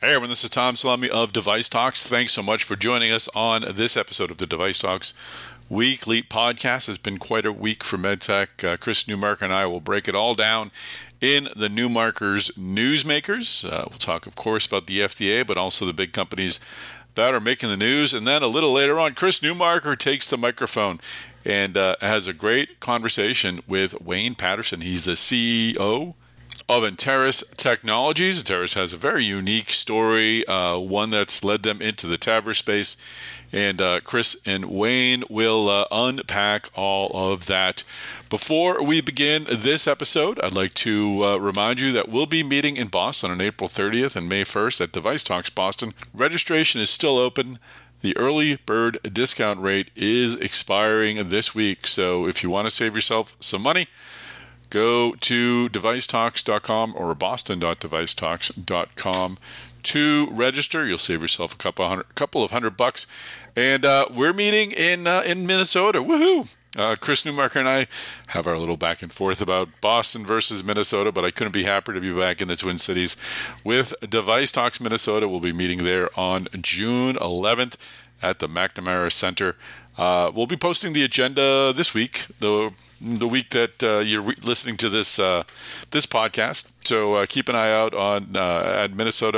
Hey everyone, this is Tom Salami of Device Talks. Thanks so much for joining us on this episode of the Device Talks weekly podcast. It's been quite a week for MedTech. Chris Newmarker and I will break it all down in the Newmarker's Newsmakers. We'll talk, of course, about the FDA, but also the big companies that are making the news. And then a little later on, Chris Newmarker takes the microphone and has a great conversation with Wayne Paterson. He's the CEO of Enteris Technologies. Enteris has a very unique story, one that's led them into the TAVR space. And Chris and Wayne will unpack all of that. Before we begin this episode, I'd like to remind you that we'll be meeting in Boston on April 30th and May 1st at Device Talks Boston. Registration is still open. The early bird discount rate is expiring this week. So if you want to save yourself some money, go to devicetalks.com or boston.devicetalks.com to register. You'll save yourself a couple of $100. And we're meeting in Minnesota. Woohoo! Chris Newmarker and I have our little back and forth about Boston versus Minnesota, but I couldn't be happier to be back in the Twin Cities with Device Talks Minnesota. We'll be meeting there on June 11th at the McNamara Center. We'll be posting the agenda this week, the week that you're listening to this podcast. So keep an eye out on at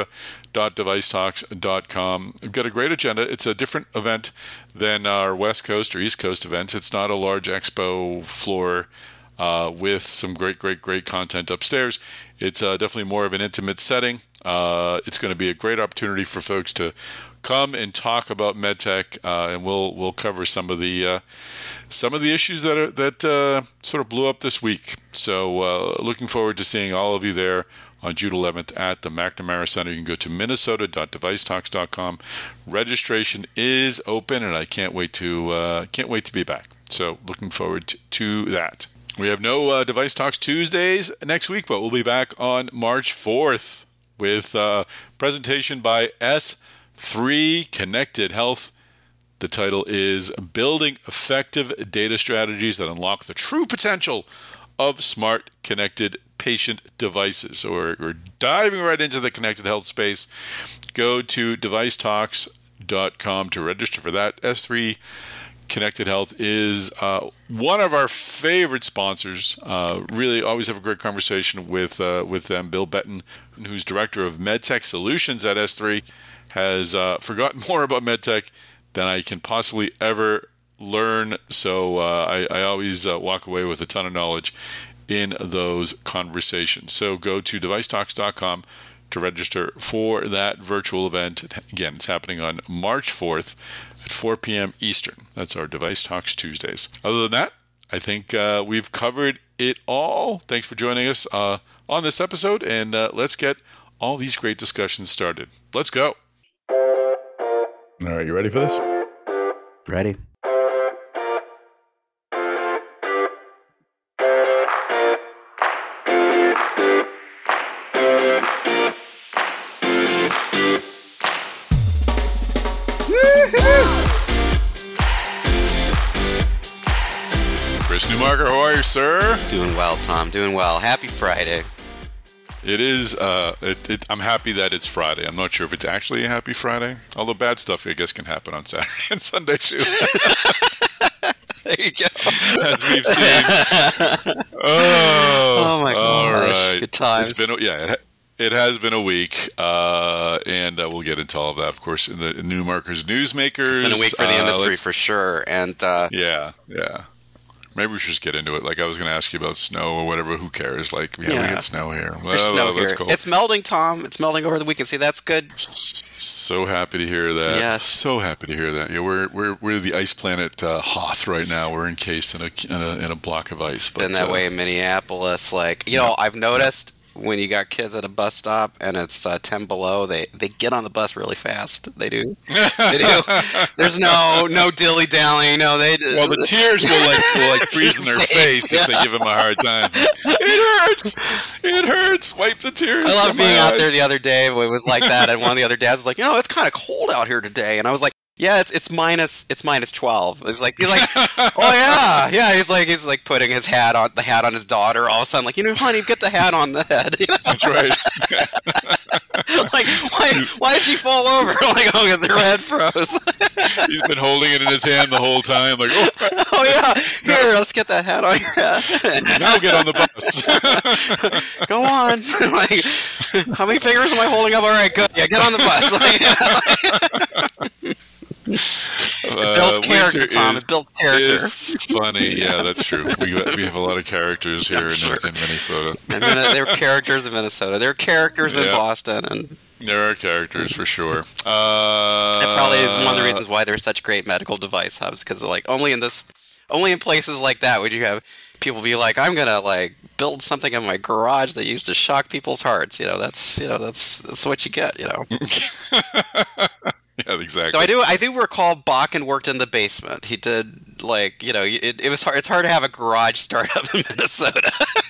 minnesota.devicetalks.com. We've got a great agenda. It's a different event than our West Coast or East Coast events. It's not a large expo floor with some great content upstairs. It's definitely more of an intimate setting. It's going to be a great opportunity for folks to come and talk about MedTech, and we'll cover some of the issues that sort of blew up this week. So looking forward to seeing all of you there on June 11th at the McNamara Center. You can go to minnesota.devicetalks.com. Registration is open, and I can't wait to be back. So looking forward to that. We have no Device Talks Tuesdays next week, but we'll be back on March 4th with a presentation by S3 Connected Health. The title is Building Effective Data Strategies That Unlock the True Potential of Smart Connected Patient Devices. So we're diving right into the connected health space. Go to devicetalks.com to register for that. S3 Connected Health is one of our favorite sponsors. Really always have a great conversation with them. Bill Betton, who's Director of MedTech Solutions at S3, has forgotten more about MedTech than I can possibly ever learn. So I always walk away with a ton of knowledge in those conversations. So go to devicetalks.com to register for that virtual event. Again, it's happening on March 4th at 4 p.m. Eastern. That's our Device Talks Tuesdays. Other than that, I think we've covered it all. Thanks for joining us on this episode, and let's get all these great discussions started. Let's go. All right, you ready for this? Ready. Chris Newmarker, how are you, sir? Doing well, Tom. Doing well. Happy Friday. It is. I'm happy that it's Friday. I'm not sure if it's actually a happy Friday. Although bad stuff, I guess, can happen on Saturday and Sunday too. There you go. As we've seen. Oh my gosh. All right. Good times. It has been a week, and we'll get into all of that, of course, in the Newmarker's Newsmakers. It's been a week for the industry for sure, and yeah. Maybe we should just get into it. Like, I was going to ask you about snow or whatever. Who cares? Like, we get snow here. There's snow here. Let's go. It's melting, Tom. It's melting over the weekend. See, that's good. So happy to hear that. Yes. So happy to hear that. Yeah, we're the ice planet Hoth right now. We're encased in a block of ice. It's been that way in Minneapolis. Like, I've noticed when you got kids at a bus stop and it's 10 below, they get on the bus really fast. They do. They do. There's no dilly dallying. No, they do. Well, the tears will freeze in their face if they give them a hard time. It hurts. Wipe the tears. I love being out there the other day. It was like that, and one of the other dads was like, "It's kind of cold out here today," and I was like, Yeah, it's minus 12. He's like, oh yeah. He's like putting the hat on his daughter. All of a sudden, like, honey, get the hat on the head. That's right. Like, why did she fall over? Like, oh, their head froze. He's been holding it in his hand the whole time. Like, oh yeah, here, let's get that hat on your head. Now get on the bus. Go on. Like, how many fingers am I holding up? All right, good. Yeah, get on the bus. It builds character, Tom. It builds character. Is funny. Yeah, that's true. We have a lot of characters here in Minnesota. And then there are characters in Minnesota. There are characters in Boston, and there are characters for sure. That probably is one of the reasons why there's such great medical device hubs, because like only in places like that would you have people be like, I'm gonna like build something in my garage that used to shock people's hearts. That's what you get. Yeah, exactly. So I do recall Bakken worked in the basement. He did, like, it was hard. It's hard to have a garage startup in Minnesota.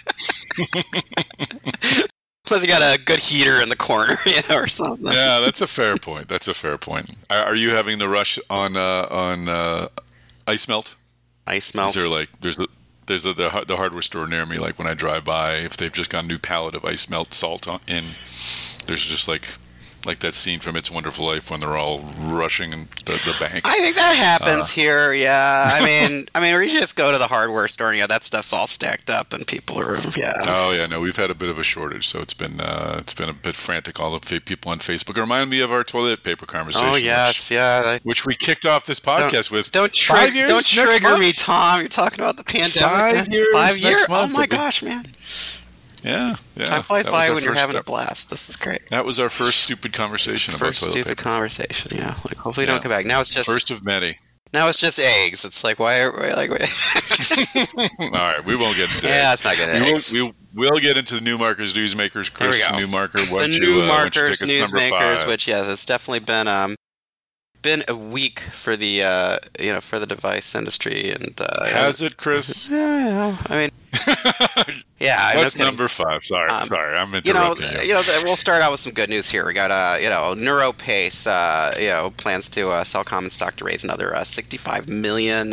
Plus, you got a good heater in the corner, or something. Yeah, that's a fair point. Are you having the rush on ice melt? Ice melt. Is there like there's the hardware store near me? Like when I drive by, if they've just got a new pallet of ice melt salt in, there's just like that scene from It's a Wonderful Life when they're all rushing the bank. I think that happens here. Yeah, I mean, or you just go to the hardware store and that stuff's all stacked up, and people are Oh yeah, no, we've had a bit of a shortage, so it's been a bit frantic. All the people on Facebook remind me of our toilet paper conversation. Oh yes, which we kicked off this podcast with. Don't trigger me, Tom. You're talking about the pandemic. 5 years. Oh my gosh, man. Yeah. Time flies by when you're having a blast. This is great. That was our first stupid conversation about toilet paper. Conversation, yeah. Like, hopefully don't come back. Now it's just... First of many. Now it's just eggs. It's like, why are we like... All right, we won't get into eggs. Yeah, it's not good eggs. We'll get into the Newmarkers, Newsmakers. Chris, Newmarker, the Newmarkers, Newsmakers, which, it's definitely been a week for the for the device industry, and has it, Chris? Yeah, I mean, yeah. What's number 5? Sorry, I'm interrupting you. We'll start out with some good news here. We got NeuroPace, plans to sell common stock to raise another $65 million.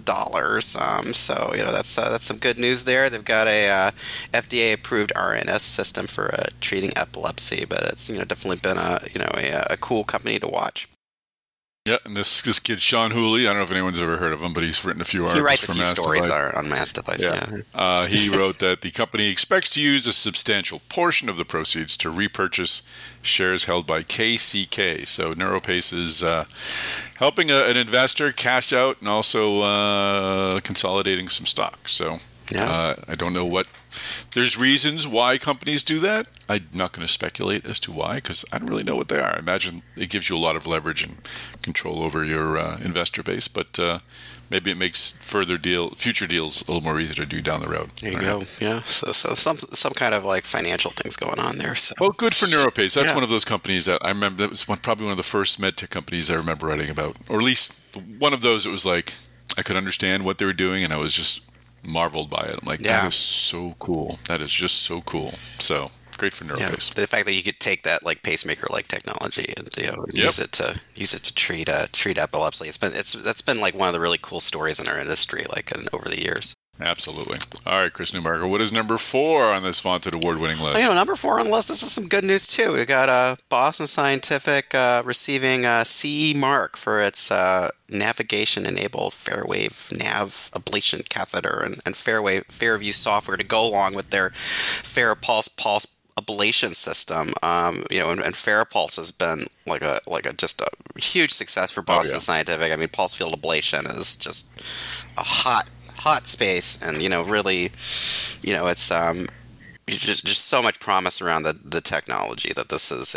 So that's some good news there. They've got a FDA approved RNS system for treating epilepsy, but it's definitely been a cool company to watch. Yeah, and this kid, Sean Hooley, I don't know if anyone's ever heard of him, but he's written a few articles for Mass Device. He writes a few stories on Mass Device, yeah. He wrote that the company expects to use a substantial portion of the proceeds to repurchase shares held by KCK. So NeuroPace is helping an investor cash out and also consolidating some stock. So I don't know what... There's reasons why companies do that. I'm not going to speculate as to why, because I don't really know what they are. I imagine it gives you a lot of leverage and control over your investor base, but maybe it makes future deals a little more easy to do down the road. There you go. Yeah. So some kind of like financial things going on there. So. Well, good for NeuroPace. That's one of those companies that I remember. That was probably one of the first medtech companies I remember writing about, or at least one of those. It was like I could understand what they were doing, and I was just marveled by it. I'm like, that is so cool. That is just so cool. So great for NeuroPace. The fact that you could take that like pacemaker like technology and use it to treat epilepsy. That's been like one of the really cool stories in our industry over the years. Absolutely. All right, Chris Newmarker, what is number 4 on this vaunted award-winning list? Number 4 on the list, this is some good news, too. We got Boston Scientific receiving a CE mark for its navigation-enabled Fairwave nav ablation catheter and FairView software to go along with their FARAPulse pulse ablation system. And FARAPulse has been just a huge success for Boston Scientific. I mean, pulse field ablation is just a hot space, and really, it's just so much promise around the technology that this is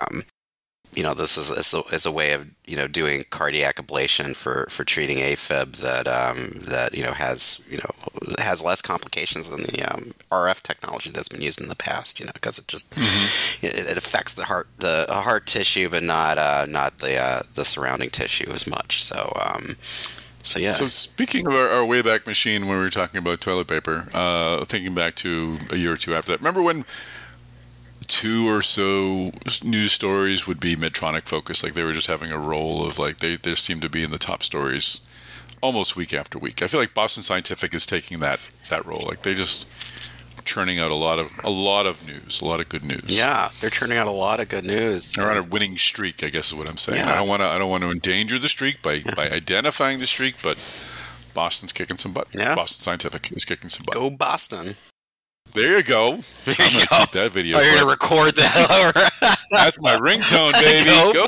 a way of doing cardiac ablation for treating AFib that has less complications than the RF technology that's been used in the past, because it just it affects the heart tissue, but not the surrounding tissue as much. So speaking of our Wayback Machine, when we were talking about toilet paper, thinking back to a year or two after that, remember when two or so news stories would be Medtronic focused. Like they were just having a role of like they seem to be in the top stories almost week after week. I feel like Boston Scientific is taking that role. Like they just churning out a lot of news, a lot of good news. Yeah, they're churning out a lot of good news. They're on a winning streak, I guess is what I'm saying. Yeah. I don't want to endanger the streak by identifying the streak, but Boston's kicking some butt. Yeah. Boston Scientific is kicking some butt. Go Boston. There you go. I'm going to keep that video. You're going to record that. That's my ringtone, baby. Go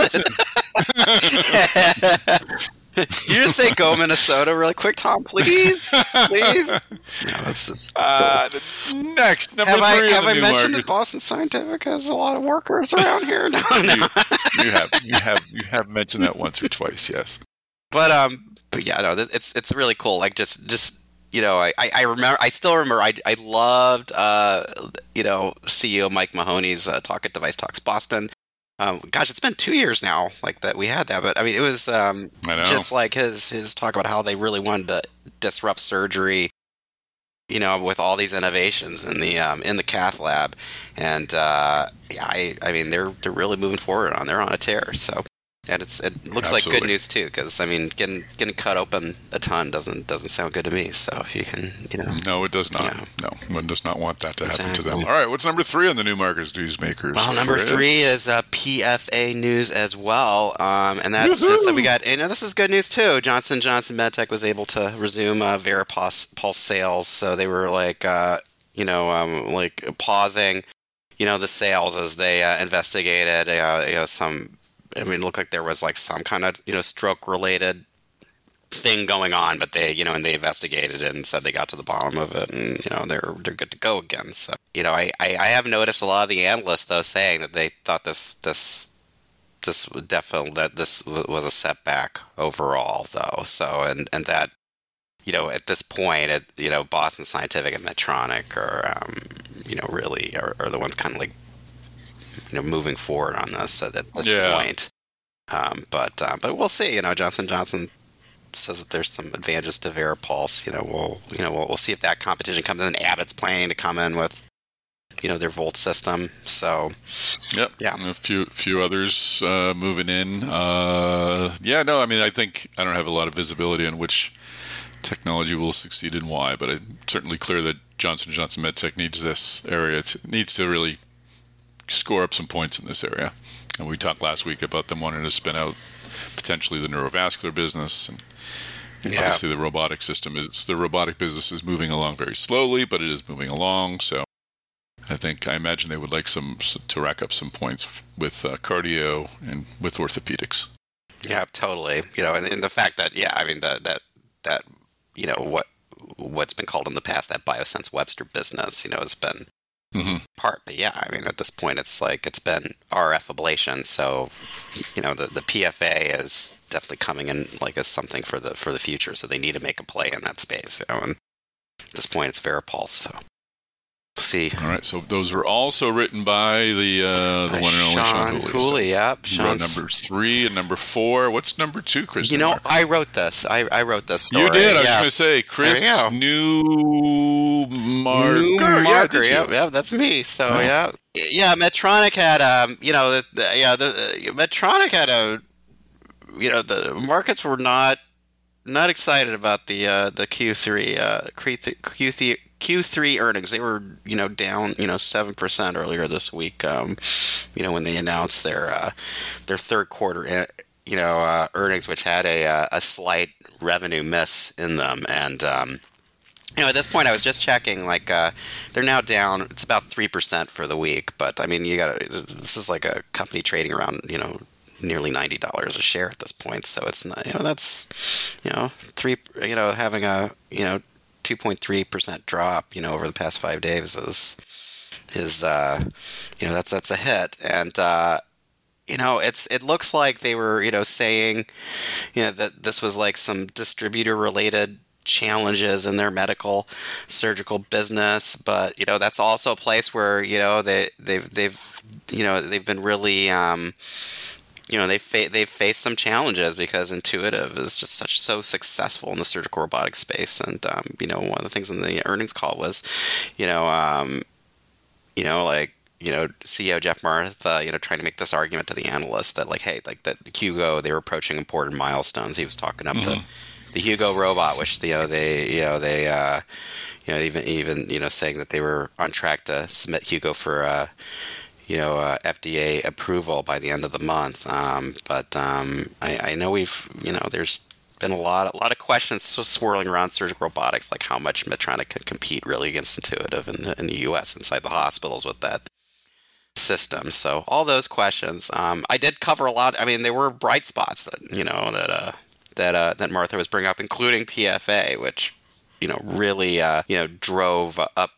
Boston. You just say go Minnesota really quick, Tom, please? Please? No, it's just next, number three. Have I mentioned that Boston Scientific has a lot of workers around here? No. You have mentioned that once or twice, yes. But yeah, no, it's really cool. Like just you know, I still remember I loved CEO Mike Mahoney's Talk at Device Talks Boston. Gosh, it's been 2 years now, like that we had that. But I mean, it was just like his talk about how they really wanted to disrupt surgery, you know, with all these innovations in the cath lab, and I mean, they're really moving forward they're on a tear. So, and it looks like good news too, because I mean, getting cut open a ton doesn't sound good to me. So if you can, you know, no, it does not. No, one does not want that to happen to them. All right, what's number 3 on the new markets newsmakers? Well, number 3 is PFA news as well, and that's we got. You know, this is good news too. Johnson & Johnson MedTech was able to resume VariPulse sales, so they were like, like pausing, you know, the sales as they investigated, some. I mean, it looked like there was like some kind of, you know, stroke-related thing going on, but they, you know, and they investigated it and said they got to the bottom of it, and you know, they're good to go again. So, you know, I have noticed a lot of the analysts though saying that they thought this definitely that this was a setback overall though. So, and that, you know, at this point, you know, Boston Scientific and Medtronic are, you know, really are the ones kind of like, you know, moving forward on this at this point. But we'll see. You know, Johnson & Johnson says that there's some advantages to VariPulse. We'll see if that competition comes in. Abbott's planning to come in with, you know, their Volt system. So, yeah, and a few others moving in. I mean, I think I don't have a lot of visibility on which technology will succeed and why, but it's certainly clear that Johnson & Johnson MedTech needs this area. Needs to really score up some points in this area. And we talked last week about them wanting to spin out potentially the neurovascular business, and obviously the robotic business is moving along very slowly, but it is moving along. So I imagine they would like to rack up some points with cardio and with orthopedics. Yeah, totally. You know, and the fact that I mean that you know what's been called in the past that Biosense Webster business, you know, has been part. But yeah, I mean, at this point, it's like it's been RF ablation, so you know the PFA is definitely coming in like as something for the future. So they need to make a play in that space. You know, and at this point, it's VariPulse. So we'll see. All right, so those were also written by the one and only Sean Cooley. Yep, Sean wrote number 3 and number 4. What's number 2, Chris? You know, Marker? I wrote this. I wrote this story. You did. I was going to say, Chris New Marker. Yeah, that's me. So yeah. Medtronic had Medtronic had the markets were not excited about the Q3 earnings. They were, you know, down, 7% earlier this week. When they announced their third quarter, earnings, which had a slight revenue miss in them. And at this point, I was just checking. Like, they're now down. It's about 3% for the week. But I mean, this is like a company trading around, nearly $90 a share at this point. So it's not, that's, having a, 2.3% drop, over the past 5 days is that's a hit. And it looks like they were, saying, that this was like some distributor related challenges in their medical surgical business, but that's also a place where they've been really they've faced some challenges because Intuitive is just so successful in the surgical robotic space. And one of the things in the earnings call was, CEO Jeff Martha, trying to make this argument to the analysts that like, hey, like that Hugo, they were approaching important milestones. He was talking up the Hugo robot, which even saying that they were on track to submit Hugo for FDA approval by the end of the month. But I know there's been a lot of questions swirling around surgical robotics, like how much Medtronic can compete really against Intuitive in the U.S. inside the hospitals with that system. So all those questions, I did cover a lot. I mean, there were bright spots that Martha was bringing up, including PFA, which really drove up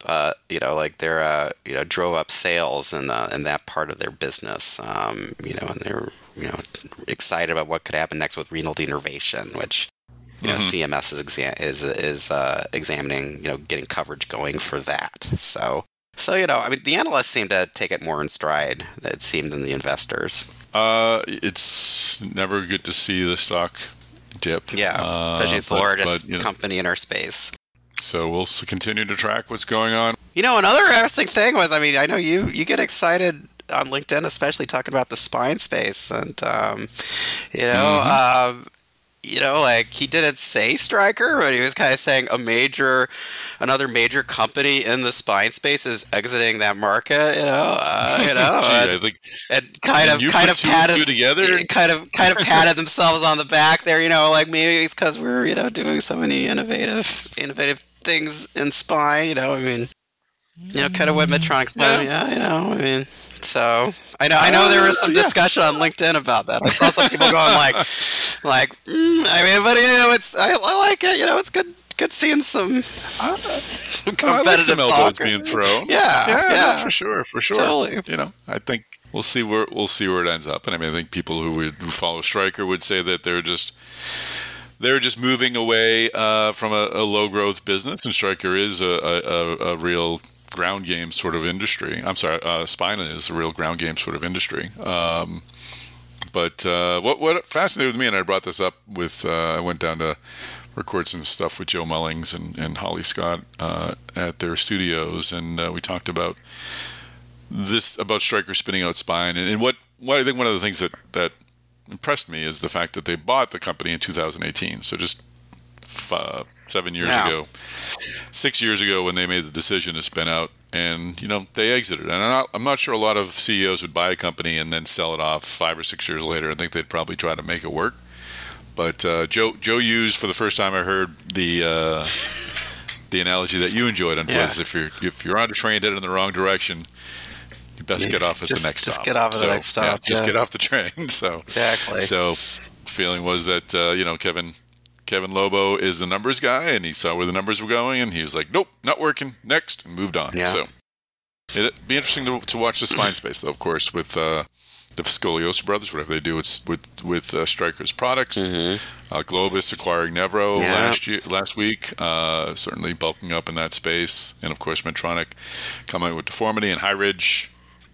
drove up sales in that part of their business. And they're excited about what could happen next with renal denervation, which CMS is examining, getting coverage going for that. So I mean, the analysts seem to take it more in stride, it seemed, than the investors. It's never good to see the stock dip. Yeah, especially it's the largest company in our space. So we'll continue to track what's going on. Another interesting thing was, I mean, I know you get excited on LinkedIn, especially talking about the spine space, and like he didn't say Stryker, but he was kind of saying another major company in the spine space is exiting that market. I think, and kind of patted themselves on the back there. Like maybe it's because we're doing so many innovative things in spine. I mean, kind of what Medtronic's done. I mean. So I know there was some discussion on LinkedIn about that. I saw some people going like, I mean, but I like it. It's good seeing some competitive elbows being thrown. Yeah, no, for sure. Totally. I think we'll see where it ends up. And I mean, I think people who follow Stryker would say that they're just moving away from a low growth business, and Stryker is a real ground game sort of industry. I'm sorry, spine is a real ground game sort of industry. But what fascinated with me, and I brought this up with, I went down to record some stuff with Joe Mullings and Holly Scott at their studios, and we talked about Stryker spinning out spine, and what I think one of the things that impressed me is the fact that they bought the company in 2018. So just 7 years ago, 6 years ago, when they made the decision to spin out, and they exited. And I'm not sure a lot of CEOs would buy a company and then sell it off 5 or 6 years later. I think they'd probably try to make it work. But Joe used, for the first time I heard, the analogy that you enjoyed, and was if you're on a train headed in the wrong direction, you best get off at the next stop. Just get off at the next stop. Just get off the train. So exactly. So the feeling was that Kevin Lobo is the numbers guy, and he saw where the numbers were going, and he was like, nope, not working, next, and moved on. Yeah. So it'd be interesting to watch the spine space, though, of course, with the Scoliosis brothers, whatever they do with Stryker's products. Globus acquiring Nevro last week, certainly bulking up in that space. And, of course, Medtronic coming with Deformity, and High Ridge,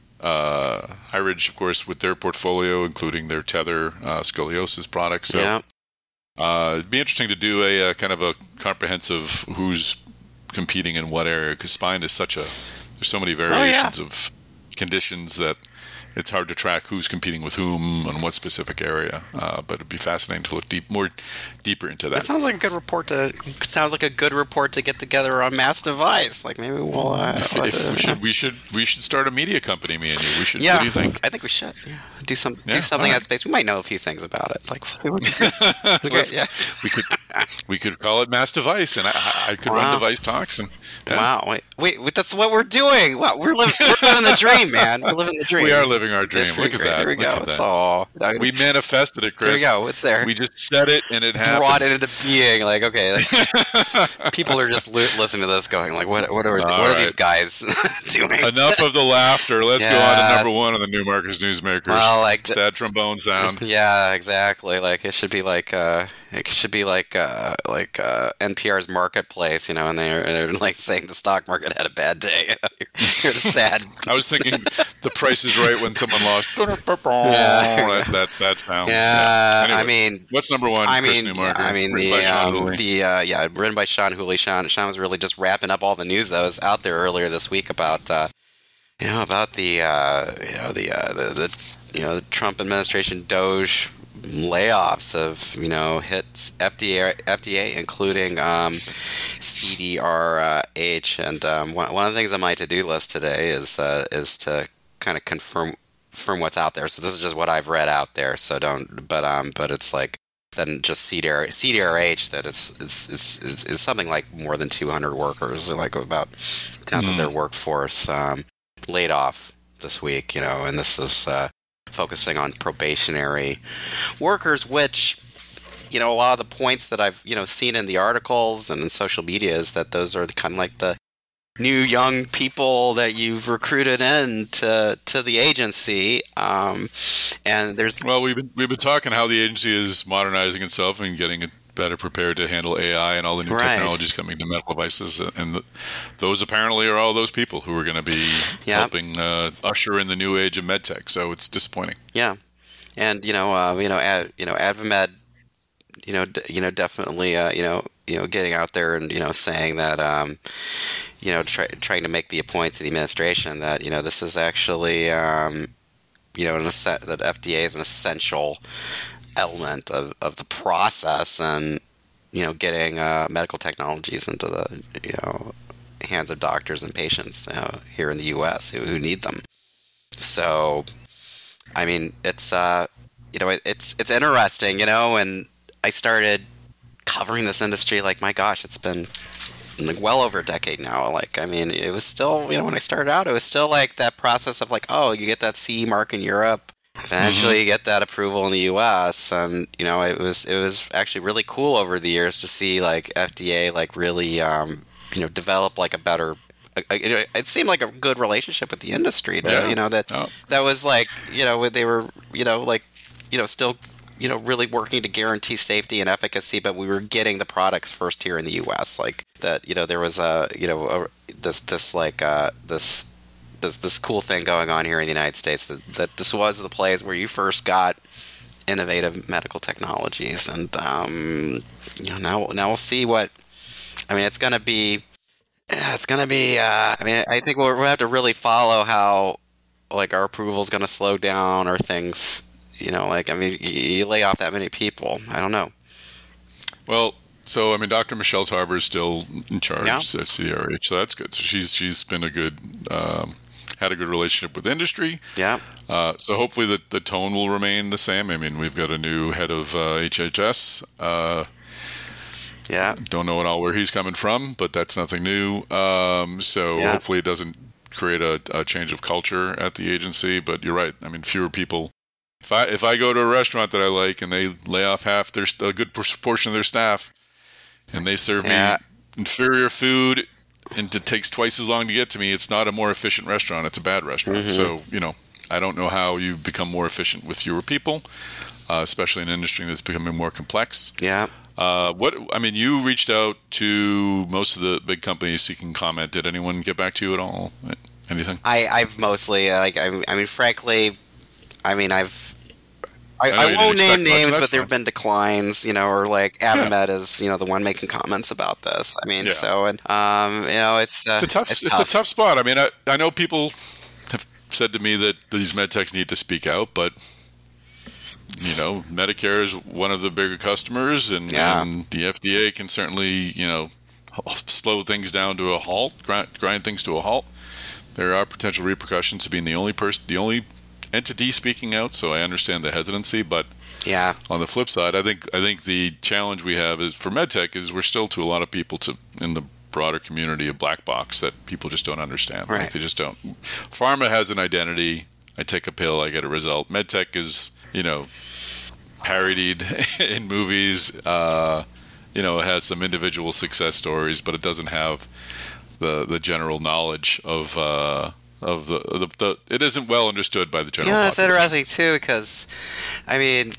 of course, with their portfolio, including their Tether scoliosis products. So, it'd be interesting to do a kind of a comprehensive who's competing in what area, because spine is there's so many variations of conditions that it's hard to track who's competing with whom on what specific area. But it'd be fascinating to look deeper into that. It sounds like a good report to get together on Mass Device. Like maybe we'll. We should start a media company. Me and you. We should. Yeah, what do you think? I think we should. Yeah. Do something in that space. We might know a few things about it. Like we'll see what we could call it Mass Device, and I could run Device Talks. And wow, wait, that's what we're doing. Wow, we're living the dream, man. We're living the dream. We are living our dream. Look at that. There we go. It's all. We manifested it, Chris. There we go. It's there. We just said it, and it happened. Brought it into being. Like, okay, people are just listening to this, going like, what are these guys doing? Enough of the laughter. Let's go on to number one on the New Markers Newsmakers. Well, like sad trombone sound. Yeah, exactly. Like it should be like NPR's Marketplace, and they're like saying the stock market had a bad day. You're sad. I was thinking The Price is Right when someone lost. That sound. Yeah. Anyway, I mean, what's number one? Chris Newmarker, written by Sean Hooley. Sean was really just wrapping up all the news that was out there earlier this week about About the Trump administration Doge layoffs of hits FDA, including CDRH, and one of the things on my to-do list today is to kind of confirm what's out there. So this is just what I've read out there. So don't, but it's like then just CDRH that it's something like more than 200 workers, like about a tenth of their workforce laid off this week. And this is focusing on probationary workers, which a lot of the points that I've seen in the articles and in social media is that those are kind of like the new young people that you've recruited in to the agency, and there's we've been talking how the agency is modernizing itself and getting it better prepared to handle AI and all the new technologies coming to medical devices, and those apparently are all those people who are going to be helping usher in the new age of medtech. So it's disappointing. Yeah, and AdvaMed, definitely, getting out there and saying that, trying to make the point to the administration that this is actually, that FDA is an essential element of the process, and getting medical technologies into the hands of doctors and patients here in the U.S. who need them. So, I mean, it's it's interesting, and I started covering this industry, like, my gosh, it's been like well over a decade now. Like, I mean, it was still, when I started out, it was still like that process of like, oh, you get that CE mark in Europe, eventually you get that approval in the US, and it was actually really cool over the years to see like FDA like really develop like a better, it seemed like a good relationship with the industry that was like they were still really working to guarantee safety and efficacy, but we were getting the products first here in the U.S. Like that, there was this cool thing going on here in the United States that this was the place where you first got innovative medical technologies, and now we'll see what. I mean, it's going to be. I mean, I think we'll have to really follow how like our approval is going to slow down or things. I mean, you lay off that many people. I don't know. Well, so I mean, Dr. Michelle Tarver is still in charge at CRH, so that's good. So she's been had a good relationship with industry. Yeah. So hopefully the tone will remain the same. I mean, we've got a new head of HHS. Don't know at all where he's coming from, but that's nothing new. Hopefully it doesn't create a change of culture at the agency. But you're right. I mean, fewer people. If I go to a restaurant that I like and they lay off a good portion of their staff, and they serve me inferior food, and it takes twice as long to get to me, it's not a more efficient restaurant. It's a bad restaurant. So I don't know how you become more efficient with fewer people, especially in an industry that's becoming more complex. Yeah. You reached out to most of the big companies seeking comment. Did anyone get back to you at all? Anything? I've mostly frankly, I won't name names, but there have been declines, or like AdvaMed is, the one making comments about this. I mean, so, and, it's a tough spot. I mean, I know people have said to me that these med techs need to speak out, but, Medicare is one of the bigger customers, and the FDA can certainly, slow things down to a halt, grind things to a halt. There are potential repercussions to being the only entity speaking out, so I understand the hesitancy, but on the flip side, I think the challenge we have is for medtech is we're still to a lot of people in the broader community a black box that people just don't understand. Right. Like they just don't. Pharma has an identity. I take a pill, I get a result. Medtech is parodied in movies. It has some individual success stories, but it doesn't have the general knowledge of the it isn't well understood by the general population. That's interesting too, because I mean,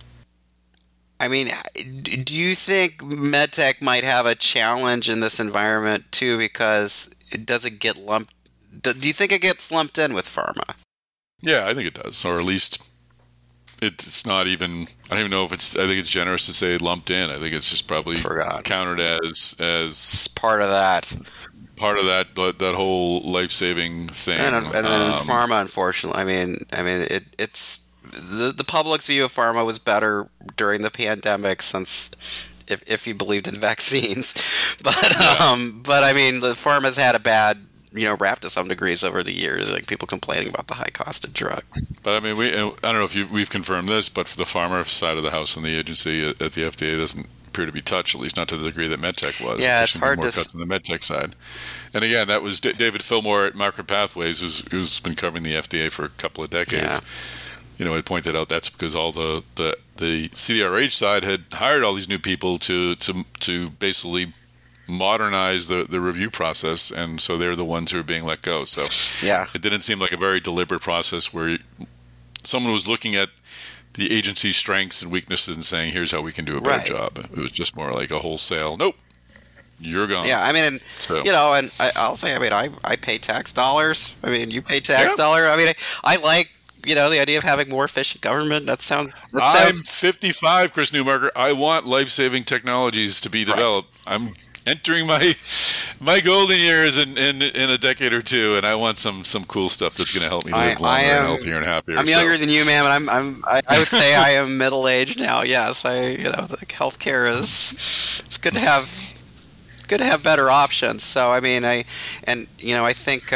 do you think medtech might have a challenge in this environment too, because it doesn't get lumped? Do you think it gets lumped in with pharma? Yeah, I think it does, or at least it's not even. I don't even know if it's. I think it's generous to say lumped in. I think it's just probably counted as part of that. part of that whole life-saving thing. And then pharma, unfortunately, it's the public's view of pharma was better during the pandemic, since if you believed in vaccines, but I mean, the pharma's had a bad rap to some degrees over the years, like people complaining about the high cost of drugs. But I mean, I don't know if we've confirmed this, but for the pharma side of the house and the agency at the FDA doesn't appear to be touched, at least not to the degree that MedTech was. Yeah, it's hard more to cuts on the MedTech side. And again, that was David Fillmore at Micro Pathways, who's been covering the FDA for a couple of decades. Yeah. Had pointed out that's because all the CDRH side had hired all these new people to basically modernize the review process, and so they're the ones who are being let go. So it didn't seem like a very deliberate process where someone was looking at the agency's strengths and weaknesses and saying, here's how we can do a better job. It was just more like a wholesale, nope, you're gone. Yeah, I mean, and I'll say, I pay tax dollars. I mean, you pay tax dollar. I mean, I like the idea of having more efficient government. I'm 55, Chris Newmarker. I want life-saving technologies to be developed. I'm entering my golden years in a decade or two, and I want some cool stuff that's going to help me live longer and healthier and happier. I'm younger than you, man, but I would say I am middle aged now. Yes, like healthcare it's good to have better options. So I mean, I think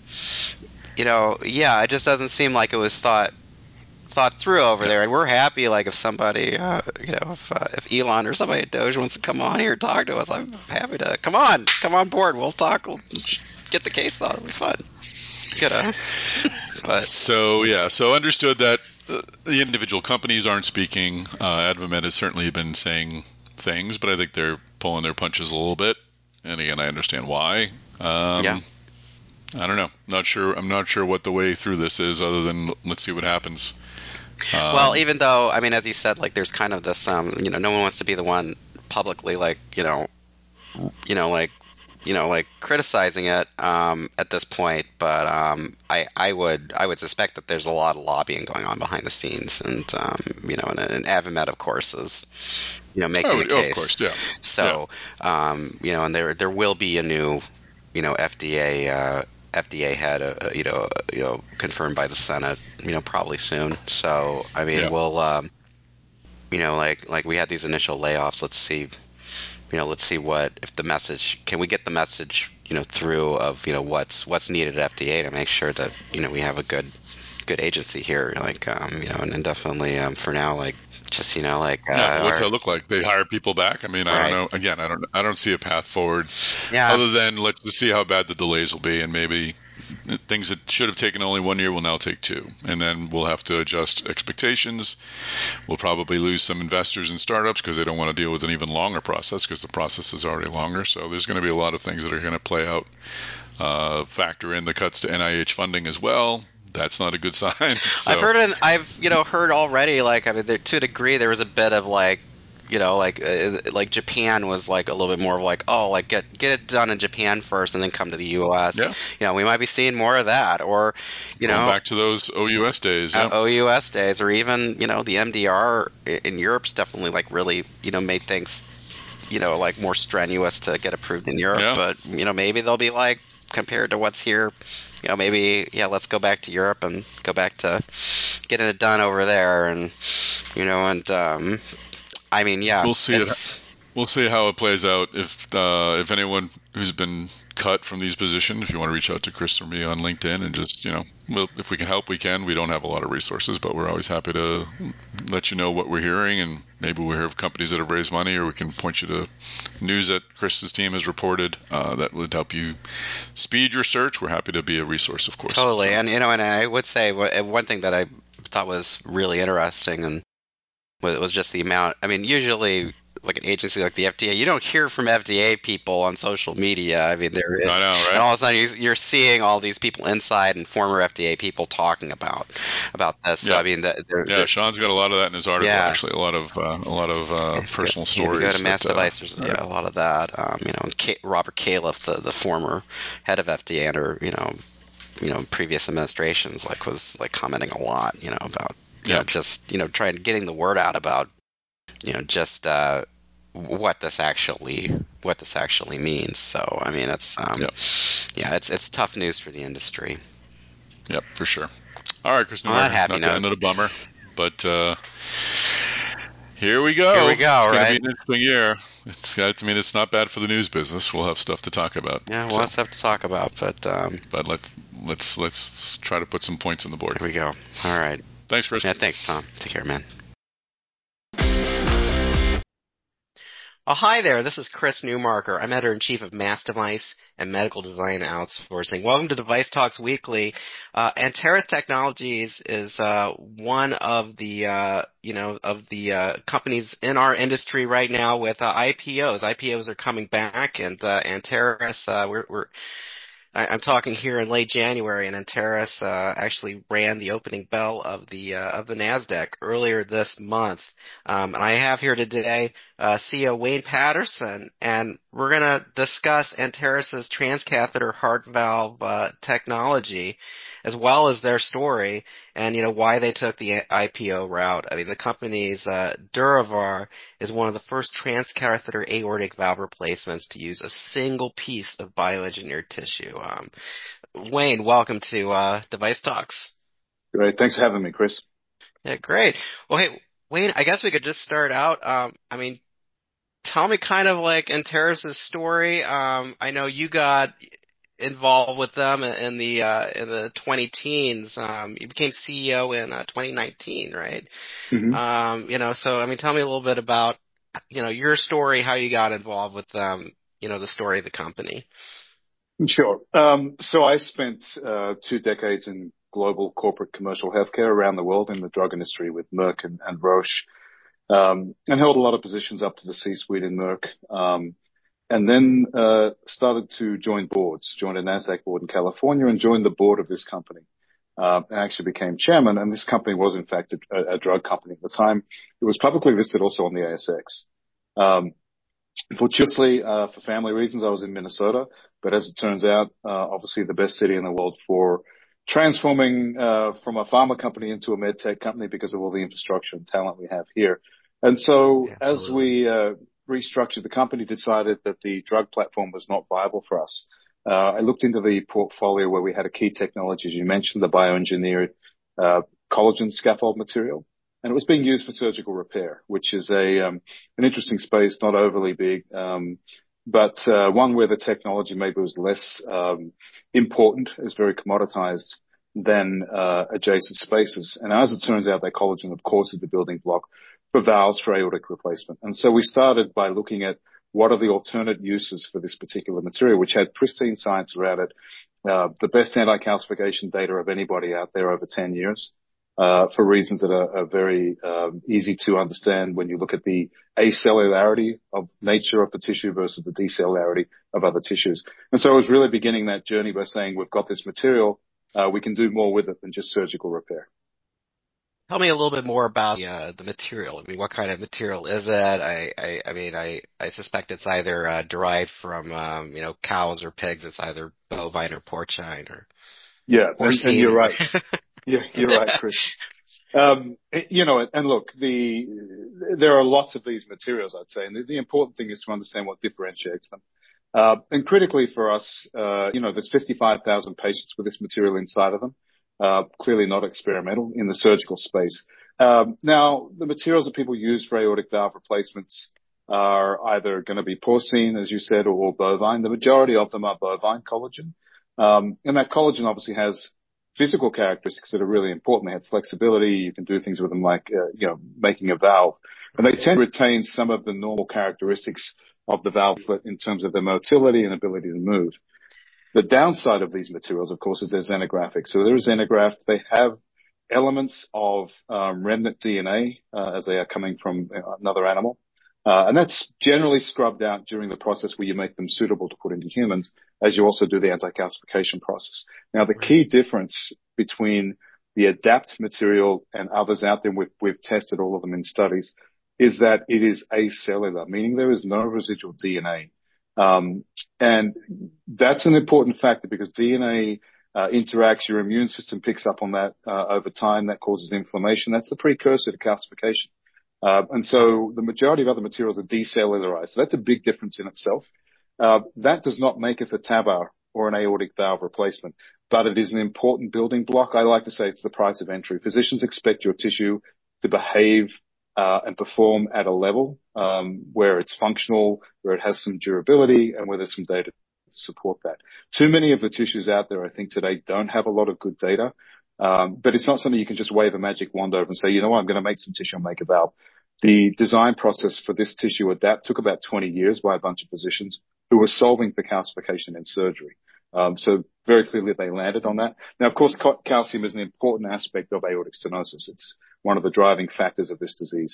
it just doesn't seem like it was thought through over there, and we're happy. Like if somebody, if Elon or somebody at Doge wants to come on here and talk to us, I'm happy to come on board. We'll talk. We'll get the case on. It'll be fun. But so understood that the individual companies aren't speaking. Advamed has certainly been saying things, but I think they're pulling their punches a little bit. And again, I understand why. I don't know. I'm not sure what the way through this is, other than let's see what happens. Well, even though, I mean, as he said, like there's kind of this, no one wants to be the one publicly, like criticizing it at this point. But I would suspect that there's a lot of lobbying going on behind the scenes, and and Avamed, of course, is making the case. Of course, yeah. So and there will be a new FDA head, confirmed by the Senate, probably soon. So, I mean, we'll, like we had these initial layoffs. Let's see if the message, can we get the message, through of, what's needed at FDA to make sure that, we have a good agency here, and then definitely, for now, like, just what's that look like? They hire people back. I mean, I don't know. Again, I don't see a path forward. Other than let's just see how bad the delays will be, and maybe things that should have taken only 1 year will now take 2, and then we'll have to adjust expectations. We'll probably lose some investors and startups because they don't want to deal with an even longer process, because the process is already longer. So there's going to be a lot of things that are going to play out. Factor in the cuts to NIH funding as well. That's not a good sign. So. I've heard already, like, I mean, to a degree, there was a bit of like Japan was like a little bit more of like, get it done in Japan first and then come to the U.S. Yeah. We might be seeing more of that, or going back to those OUS days. OUS days, or even the MDR in Europe's definitely like really made things like more strenuous to get approved in Europe. But maybe they'll be like, compared to what's here, let's go back to Europe and go back to getting it done over there, and I mean, we'll see we'll see how it plays out. If anyone who's been cut from these positions, if you want to reach out to Chris or me on LinkedIn, and just if we can help, we can. We don't have a lot of resources, but we're always happy to let you know what we're hearing, and maybe we hear of companies that have raised money, or we can point you to news that Chris's team has reported that would help you speed your search. We're happy to be a resource, of course. Totally, so. And I would say one thing that I thought was really interesting and was just the amount. I mean, usually, like an agency like the FDA, you don't hear from FDA people on social media. I mean, I know, right? And all of a sudden you're seeing all these people inside and former FDA people talking about this. So, I mean, Sean's got a lot of that in his article. Actually, a lot of personal stories. You go to Mass Device, there's a lot of that. And Robert Califf, the former head of FDA under previous administrations, was commenting a lot, about getting the word out about just what this actually what this actually means. So, I mean, it's Yep. yeah, it's tough news for the industry. Yep, for sure. All right, Chris On that Newmarker, happy not to end note, on a bummer, but here we go. here we go, It's going to be right? an interesting year. I mean, it's not bad for the news business. We'll have stuff to talk about. Yeah, well, So, let's have to talk about, but but let's try to put some points on the board. here we go. All right. Thanks, Chris. Yeah, thanks, Tom. Take care, man. Oh, hi there. This is Chris Newmarker. I'm editor-in-chief of Mass Device and Medical Design Outsourcing. Welcome to Device Talks Weekly. Anteris Technologies is one of the companies in our industry right now with IPOs. IPOs are coming back, and Anteris, I'm talking here in late January, and Anteris actually rang the opening bell of the Nasdaq earlier this month. And I have here today CEO Wayne Patterson, and we're going to discuss Anteris's transcatheter heart valve technology, as well as their story, and why they took the IPO route. I mean, the company's Duravar is one of the first transcatheter aortic valve replacements to use a single piece of bioengineered tissue. Wayne, welcome to Device Talks. Great. Thanks for having me, Chris. Yeah, great. Well, hey, Wayne, I guess we could just start out. I mean, tell me kind of like Anteris' story. I know you got involved with them in the 2010s. You became CEO in 2019, right? Mm-hmm. So I mean, tell me a little bit about your story, how you got involved with them, the story of the company. Sure. So I spent 2 decades in global corporate commercial healthcare around the world in the drug industry with Merck and Roche, and held a lot of positions up to the C-suite in Merck. And then started to join boards, joined a NASDAQ board in California and joined the board of this company. And actually became chairman, and this company was in fact a drug company at the time. It was publicly listed also on the ASX. Fortunately, for family reasons, I was in Minnesota, but as it turns out, obviously the best city in the world for transforming from a pharma company into a med tech company because of all the infrastructure and talent we have here. And so as we restructured the company, decided that the drug platform was not viable for us. I looked into the portfolio where we had a key technology, as you mentioned, the bioengineered collagen scaffold material. And it was being used for surgical repair, which is an interesting space, not overly big, but one where the technology maybe was less important, is very commoditized than adjacent spaces. And as it turns out, that collagen, of course, is the building block for valves for aortic replacement. And so we started by looking at what are the alternate uses for this particular material, which had pristine science around it, the best anti-calcification data of anybody out there over 10 years. For reasons that are very easy to understand when you look at the acellularity of nature of the tissue versus the decellularity of other tissues. And so I was really beginning that journey by saying, we've got this material, we can do more with it than just surgical repair. Tell me a little bit more about the material. I mean, what kind of material is it? I suspect it's either derived from cows or pigs. It's either bovine or porcine or and you're right. Yeah, you're right, Chris. And look, there are lots of these materials, I'd say, and the important thing is to understand what differentiates them. And critically for us, there's 55,000 patients with this material inside of them. Clearly not experimental in the surgical space. Now, the materials that people use for aortic valve replacements are either going to be porcine, as you said, or bovine. The majority of them are bovine collagen. And that collagen obviously has physical characteristics that are really important. They have flexibility. You can do things with them like, making a valve. And they tend to retain some of the normal characteristics of the valvelet in terms of their motility and ability to move. The downside of these materials, of course, is they're xenographic. So they're xenographed. They have elements of remnant DNA as they are coming from another animal. And that's generally scrubbed out during the process where you make them suitable to put into humans, as you also do the anti-calcification process. Now, the key difference between the ADAPT material and others out there, we've tested all of them in studies, is that it is acellular, meaning there is no residual DNA. And that's an important factor because DNA interacts, your immune system picks up on that over time. That causes inflammation. That's the precursor to calcification. And so the majority of other materials are decellularized. So that's a big difference in itself. That does not make it a TAVR or an aortic valve replacement, but it is an important building block. I like to say it's the price of entry. Physicians expect your tissue to behave and perform at a level where it's functional, where it has some durability, and where there's some data to support that. Too many of the tissues out there, I think, today don't have a lot of good data, but it's not something you can just wave a magic wand over and say, you know what, I'm going to make some tissue and make a valve. The design process for this tissue adapt took about 20 years by a bunch of physicians who were solving for calcification in surgery. So very clearly they landed on that. Now, of course, calcium is an important aspect of aortic stenosis. It's one of the driving factors of this disease.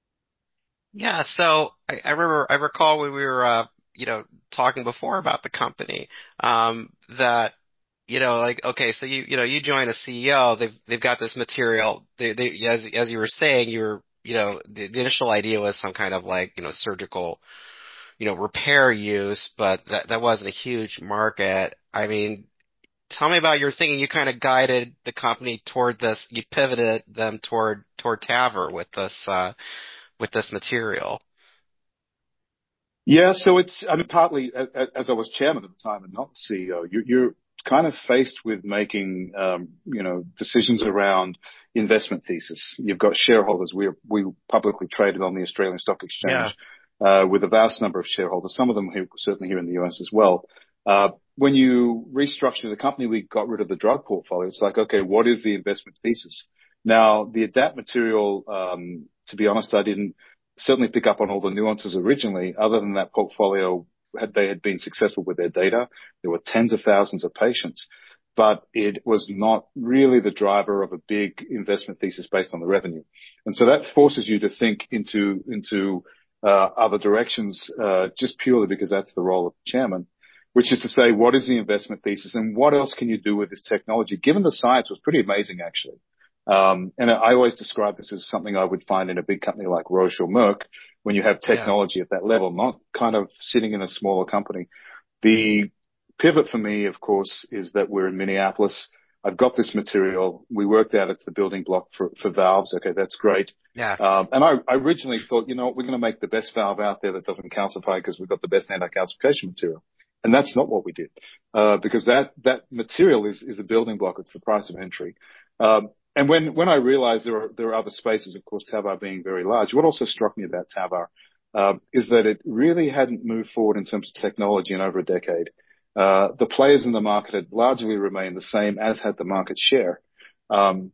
Yeah. So I recall when we were, talking before about the company, that, like, okay, so you join a CEO, they've got this material. They, as you were saying, the initial idea was some kind of like, surgical, repair use, but that wasn't a huge market. I mean, tell me about your thinking. You kind of guided the company toward this. You pivoted them toward TAVR with this material. Yeah, so partly as I was chairman at the time and not CEO, you're kind of faced with making, decisions around investment thesis. You've got shareholders. We publicly traded on the Australian Stock Exchange, with a vast number of shareholders, some of them certainly here in the US as well. When you restructure the company, we got rid of the drug portfolio. It's like, okay, what is the investment thesis? Now, the ADAPT material, to be honest, I didn't certainly pick up on all the nuances originally, other than that portfolio, they had been successful with their data. There were tens of thousands of patients, but it was not really the driver of a big investment thesis based on the revenue. And so that forces you to think into other directions, just purely because that's the role of the chairman, which is to say, what is the investment thesis and what else can you do with this technology? Given the science was pretty amazing, actually. And I always describe this as something I would find in a big company like Roche or Merck when you have technology at that level, not kind of sitting in a smaller company. The pivot for me, of course, is that we're in Minneapolis. I've got this material. We worked out it's the building block for valves. Okay, that's great. Yeah. And I originally thought, we're going to make the best valve out there that doesn't calcify because we've got the best anti-calcification material. And that's not what we did, because that material is a building block. It's the price of entry. And when I realized there are other spaces, of course, TAVR being very large, what also struck me about TAVR, is that it really hadn't moved forward in terms of technology in over a decade. The players in the market had largely remained the same, as had the market share. And,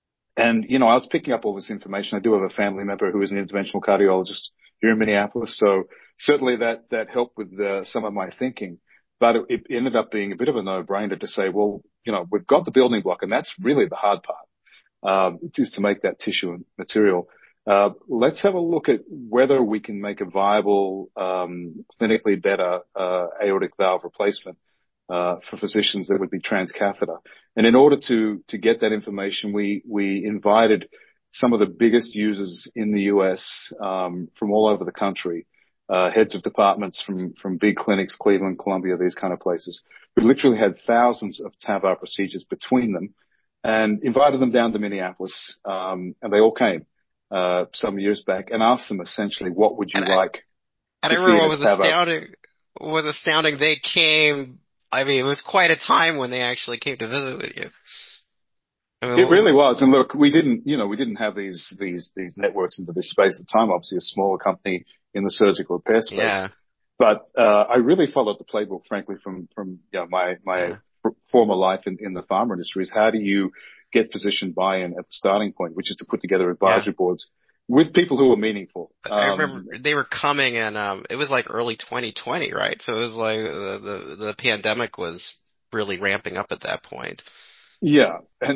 I was picking up all this information. I do have a family member who is an interventional cardiologist here in Minneapolis. So certainly that helped with some of my thinking, but it ended up being a bit of a no-brainer to say, well, we've got the building block and that's really the hard part, is to make that tissue and material. Let's have a look at whether we can make a viable, clinically better, aortic valve replacement, for physicians that would be transcatheter. And in order to get that information, we invited some of the biggest users in the US, from all over the country, heads of departments from big clinics, Cleveland, Columbia, these kind of places, who literally had thousands of TAVR procedures between them, and invited them down to Minneapolis, and they all came, some years back, and asked them essentially, what would you like? And I remember what was astounding, they came, I mean, it was quite a time when they actually came to visit with you. I mean, it really was. And look, we didn't have these networks into this space at the time, obviously a smaller company in the surgical repair space. Yeah. But, I really followed the playbook, frankly, from my former life in the pharma industry, is how do you get physician buy-in at the starting point, which is to put together advisory boards with people who are meaningful. I remember they were coming, and it was like early 2020, right? So it was like the pandemic was really ramping up at that point. Yeah, and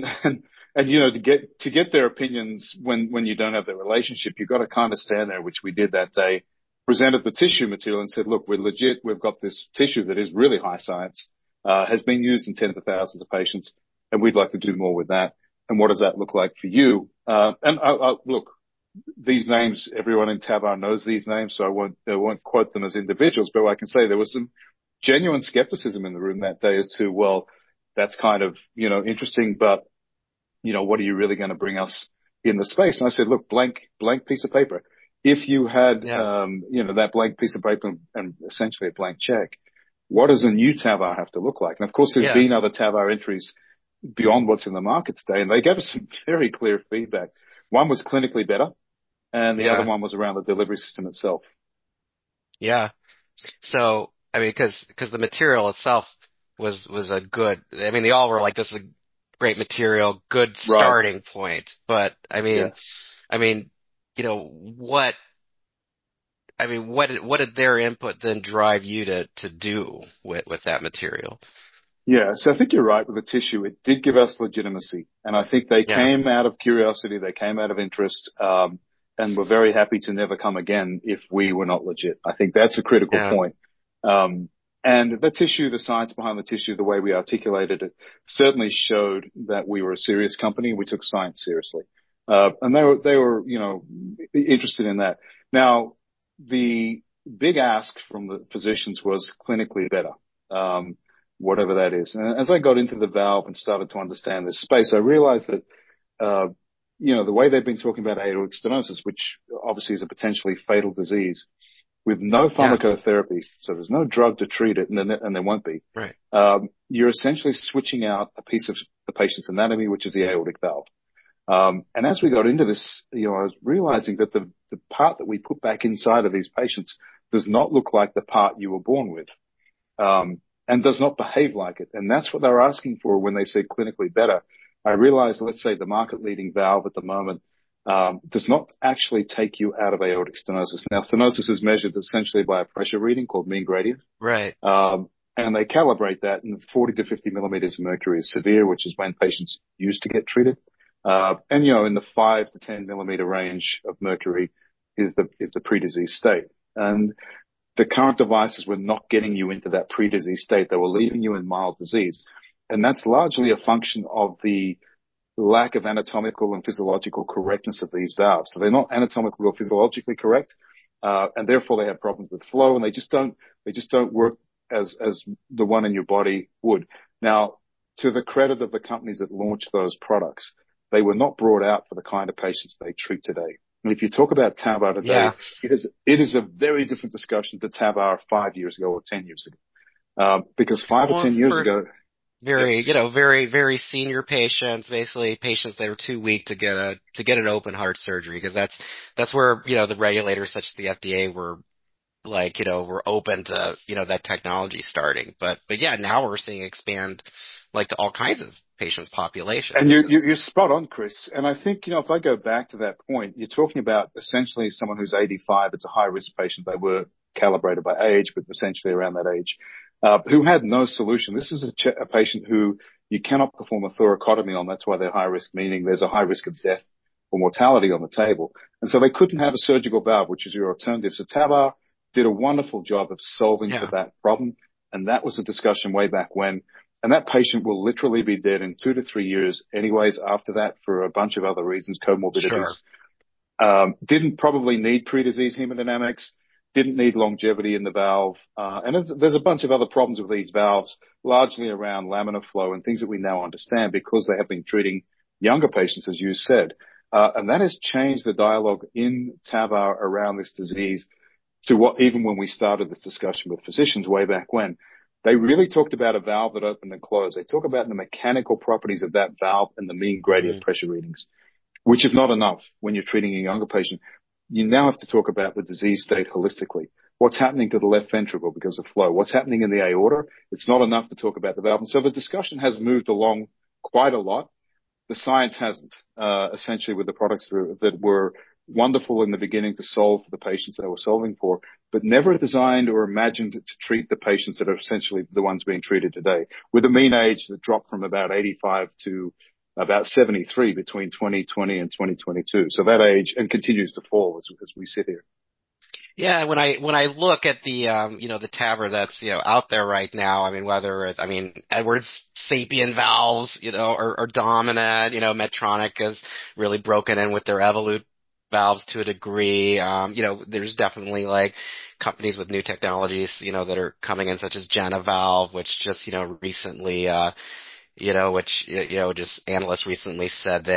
to get their opinions when you don't have that relationship, you've got to kind of stand there, which we did that day. Presented the tissue material and said, look, we're legit. We've got this tissue that is really high science, has been used in tens of thousands of patients, and we'd like to do more with that. And what does that look like for you? And look, these names, everyone in TAVR knows these names, so I won't quote them as individuals, but I can say there was some genuine skepticism in the room that day as to, well, that's kind of, interesting, but, what are you really going to bring us in the space. And I said, look, blank piece of paper. If you had, Yeah. that blank piece of paper and essentially a blank check, what does a new TAVR have to look like? And of course, there's Yeah. been other TAVR entries beyond what's in the market today, and they gave us some very clear feedback. One was clinically better, and the other Yeah. one was around the delivery system itself. Yeah. So, I mean, because the material itself was a good. I mean, they all were like, this is a great material, good Right. starting point. But Yeah. I mean, what? I mean, what did their input then drive you to do with that material? Yeah. So I think you're right with the tissue. It did give us legitimacy. And I think they Yeah. came out of curiosity. They came out of interest, and were very happy to never come again if we were not legit. I think that's a critical Yeah. point. And the tissue, the science behind the tissue, the way we articulated it certainly showed that we were a serious company. We took science seriously. And they were, interested in that. Now, the big ask from the physicians was clinically better, whatever that is. And as I got into the valve and started to understand this space, I realized that, the way they've been talking about aortic stenosis, which obviously is a potentially fatal disease, with no Yeah. pharmacotherapy, so there's no drug to treat it, and there won't be. Right. You're essentially switching out a piece of the patient's anatomy, which is the aortic valve. And as we got into this, I was realizing that the part that we put back inside of these patients does not look like the part you were born with, and does not behave like it. And that's what they're asking for when they say clinically better. I realized, let's say the market leading valve at the moment, does not actually take you out of aortic stenosis. Now, stenosis is measured essentially by a pressure reading called mean gradient. Right. And they calibrate that, and 40 to 50 millimeters of mercury is severe, which is when patients used to get treated. And in the 5 to 10 millimeter range of mercury is the pre-disease state. And the current devices were not getting you into that pre-disease state. They were leaving you in mild disease. And that's largely a function of the lack of anatomical and physiological correctness of these valves. So they're not anatomically or physiologically correct, and therefore they have problems with flow, and they just don't work as the one in your body would. Now, to the credit of the companies that launched those products, they were not brought out for the kind of patients they treat today. And if you talk about TAVR today, Yeah. it is a very different discussion to TAVR 5 years ago or 10 years ago. Because 5 or 10 years ago, very, very senior patients, basically patients that are too weak to get an open heart surgery, because that's where, the regulators such as the FDA were like, we're open to, that technology starting. But yeah, now we're seeing expand like to all kinds of patients populations. And you're spot on, Chris. And I think, if I go back to that point, you're talking about essentially someone who's 85. It's a high risk patient. They were calibrated by age, but essentially around that age, who had no solution. This is a patient who you cannot perform a thoracotomy on. That's why they're high risk, meaning there's a high risk of death or mortality on the table. And so they couldn't have a surgical valve, which is your alternative. So TAVR did a wonderful job of solving for that problem. And that was a discussion way back when. And that patient will literally be dead in 2 to 3 years anyways after that for a bunch of other reasons, comorbidities. Sure. Didn't probably need pre-disease hemodynamics, didn't need longevity in the valve. And there's a bunch of other problems with these valves, largely around laminar flow and things that we now understand because they have been treating younger patients, as you said. And that has changed the dialogue in TAVR around this disease to what, even when we started this discussion with physicians way back when, they really talked about a valve that opened and closed. They talk about the mechanical properties of that valve and the mean gradient pressure readings, which is not enough when you're treating a younger patient. You now have to talk about the disease state holistically. What's happening to the left ventricle because of flow? What's happening in the aorta? It's not enough to talk about the valve. And so the discussion has moved along quite a lot. The science hasn't, essentially, with the products that were wonderful in the beginning to solve for the patients they were solving for, but never designed or imagined to treat the patients that are essentially the ones being treated today, with a mean age that dropped from about 85 to about 73 between 2020 and 2022. So that age, and continues to fall as we sit here. Yeah, when I look at the the TAVR that's out there right now, I mean, whether it's Edwards Sapien valves, are dominant. Medtronic has really broken in with their Evolut valves to a degree. There's definitely like companies with new technologies, that are coming in, such as JenaValve, which just recently, just analysts recently said they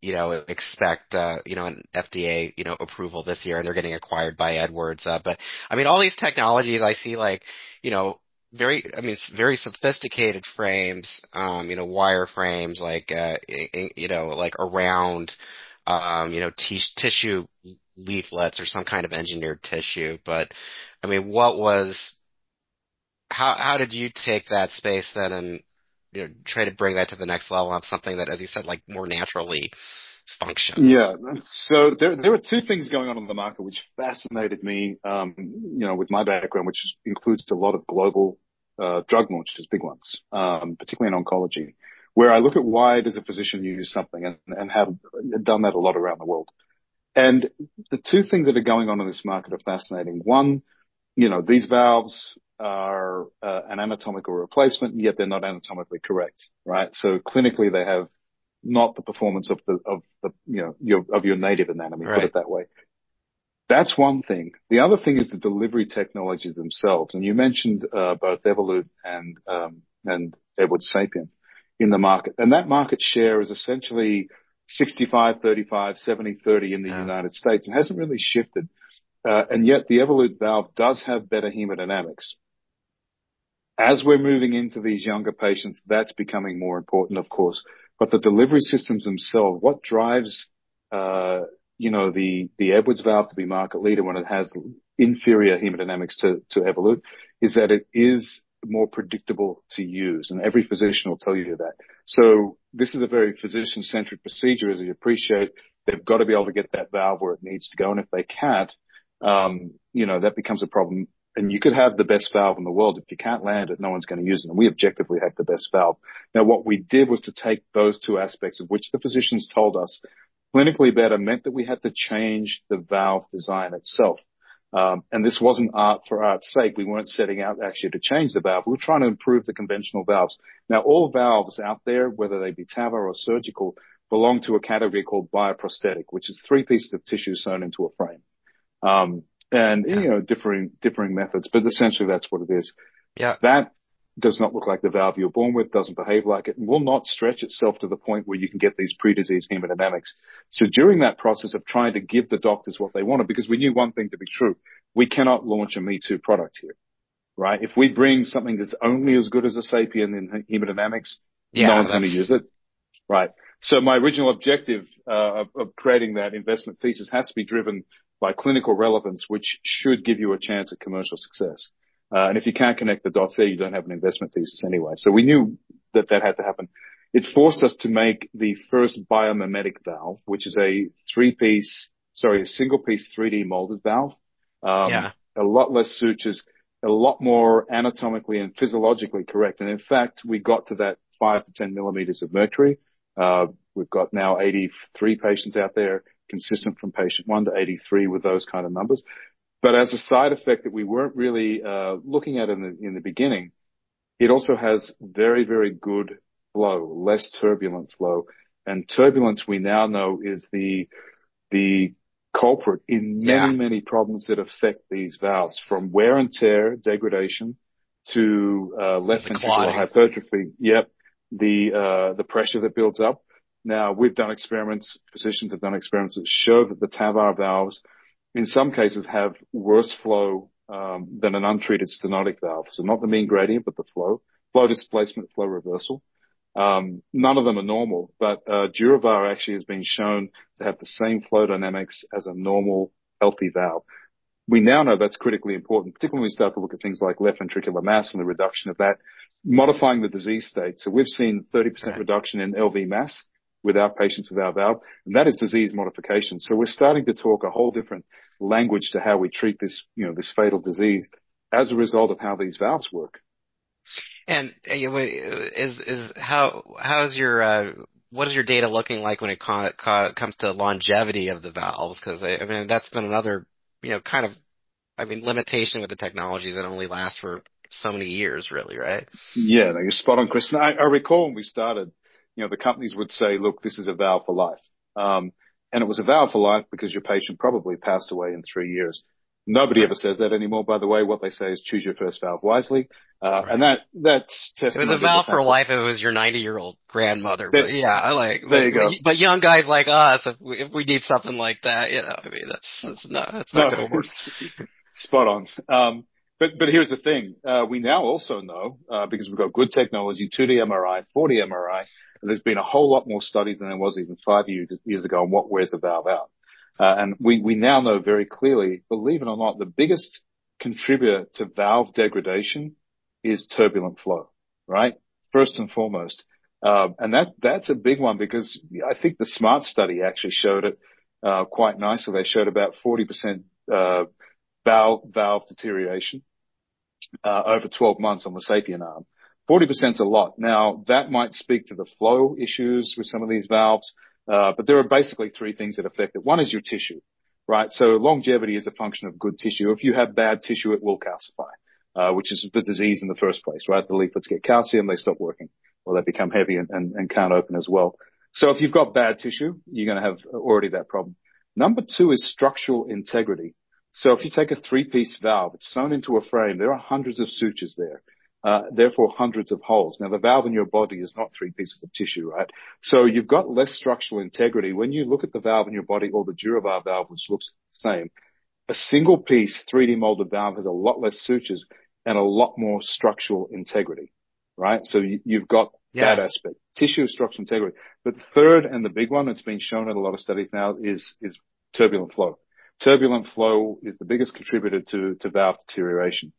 expect, an FDA, approval this year, and they're getting acquired by Edwards. But I mean, all these technologies I see, like, very sophisticated frames, wire frames, like, like around, tissue leaflets or some kind of engineered tissue. But I mean, how did you take that space then and, try to bring that to the next level of something that, as you said, like more naturally functions? Yeah. So there were two things going on in the market which fascinated me, with my background, which includes a lot of global drug launches, big ones, particularly in oncology, where I look at why does a physician use something and have done that a lot around the world. And the two things that are going on in this market are fascinating. One, these valves are an anatomical replacement, and yet they're not anatomically correct, right? So clinically, they have not the performance of your native anatomy, Right. put it that way. That's one thing. The other thing is the delivery technologies themselves. And you mentioned both Evolut and Edwards Sapien in the market. And that market share is essentially 65-35, 70-30 in the United States. It hasn't really shifted. And yet the Evolut valve does have better hemodynamics. As we're moving into these younger patients, that's becoming more important, of course. But the delivery systems themselves, what drives, the Edwards valve to be market leader when it has inferior hemodynamics to Evolut, is that it is more predictable to use. And every physician will tell you that. So this is a very physician-centric procedure, as you appreciate. They've got to be able to get that valve where it needs to go. And if they can't, that becomes a problem. And you could have the best valve in the world. If you can't land it, no one's going to use it. And we objectively have the best valve. Now, what we did was to take those two aspects, of which the physicians told us clinically better, meant that we had to change the valve design itself. And this wasn't art for art's sake. We weren't setting out actually to change the valve. We were trying to improve the conventional valves. Now, all valves out there, whether they be TAVR or surgical, belong to a category called bioprosthetic, which is 3 pieces of tissue sewn into a frame. Differing methods, but essentially that's what it is. Yeah. That does not look like the valve you're born with, doesn't behave like it, and will not stretch itself to the point where you can get these pre-disease hemodynamics. So during that process of trying to give the doctors what they wanted, because we knew one thing to be true, we cannot launch a Me Too product here, right? If we bring something that's only as good as a Sapien in hemodynamics, no one's going to use it, right? So my original objective of creating that investment thesis has to be driven by clinical relevance, which should give you a chance at commercial success. And if you can't connect the dots there, you don't have an investment thesis anyway. So we knew that had to happen. It forced us to make the first biomimetic valve, which is a single piece 3D molded valve. A lot less sutures, a lot more anatomically and physiologically correct. And in fact, we got to that 5 to 10 millimeters of mercury. We've got now 83 patients out there, consistent from patient 1 to 83 with those kind of numbers. But as a side effect that we weren't really looking at in the beginning, it also has very, very good flow, less turbulent flow. And turbulence, we now know, is the culprit in many problems that affect these valves, from wear and tear, degradation, to left ventricular hypertrophy. Yep. The pressure that builds up. Now, we've done experiments, physicians have done experiments that show that the TAVR valves, in some cases, have worse flow than an untreated stenotic valve. So not the mean gradient, but the flow displacement, flow reversal. None of them are normal, but DurAVR actually has been shown to have the same flow dynamics as a normal, healthy valve. We now know that's critically important, particularly when we start to look at things like left ventricular mass and the reduction of that, modifying the disease state. So we've seen 30% reduction in LV mass with our patients with our valve, and that is disease modification. So we're starting to talk a whole different language to how we treat this, this fatal disease as a result of how these valves work. And what is your data looking like when it comes to longevity of the valves? Because that's been another limitation with the technologies that only last for so many years, really, right? Yeah, you're spot on, Chris. And I recall when we started, the companies would say, look, this is a valve for life. And it was a valve for life because your patient probably passed away in 3 years. Nobody ever says that anymore, by the way. What they say is choose your first valve wisely. Right. And that's testimony. It was a valve for life if it was your 90-year-old grandmother. But yeah, there you go. But young guys like us, if we need something like that, I mean, that's not going to work. Spot on. But here's the thing. We now also know, because we've got good technology, 2D MRI, 4D MRI, and there's been a whole lot more studies than there was even 5 years ago on what wears a valve out. And we now know very clearly, believe it or not, the biggest contributor to valve degradation is turbulent flow, right? First and foremost. And that's a big one because I think the SMART study actually showed it, quite nicely. They showed about 40%, valve deterioration, over 12 months on the SAPIEN arm. 40% is a lot. Now, that might speak to the flow issues with some of these valves. But there are basically three things that affect it. One is your tissue, right? So longevity is a function of good tissue. If you have bad tissue, it will calcify, which is the disease in the first place, right? The leaflets get calcium, they stop working, or they become heavy and can't open as well. So if you've got bad tissue, you're going to have already that problem. Number two is structural integrity. So if you take a three-piece valve, it's sewn into a frame, there are hundreds of sutures there. Therefore hundreds of holes. Now the valve in your body is not three pieces of tissue, right? So you've got less structural integrity. When you look at the valve in your body or the DuraValve valve, which looks the same, a single piece 3D molded valve has a lot less sutures and a lot more structural integrity, right? So you've got that aspect, tissue, structural integrity. But the third and the big one that's been shown in a lot of studies now is turbulent flow. Turbulent flow is the biggest contributor to valve deterioration.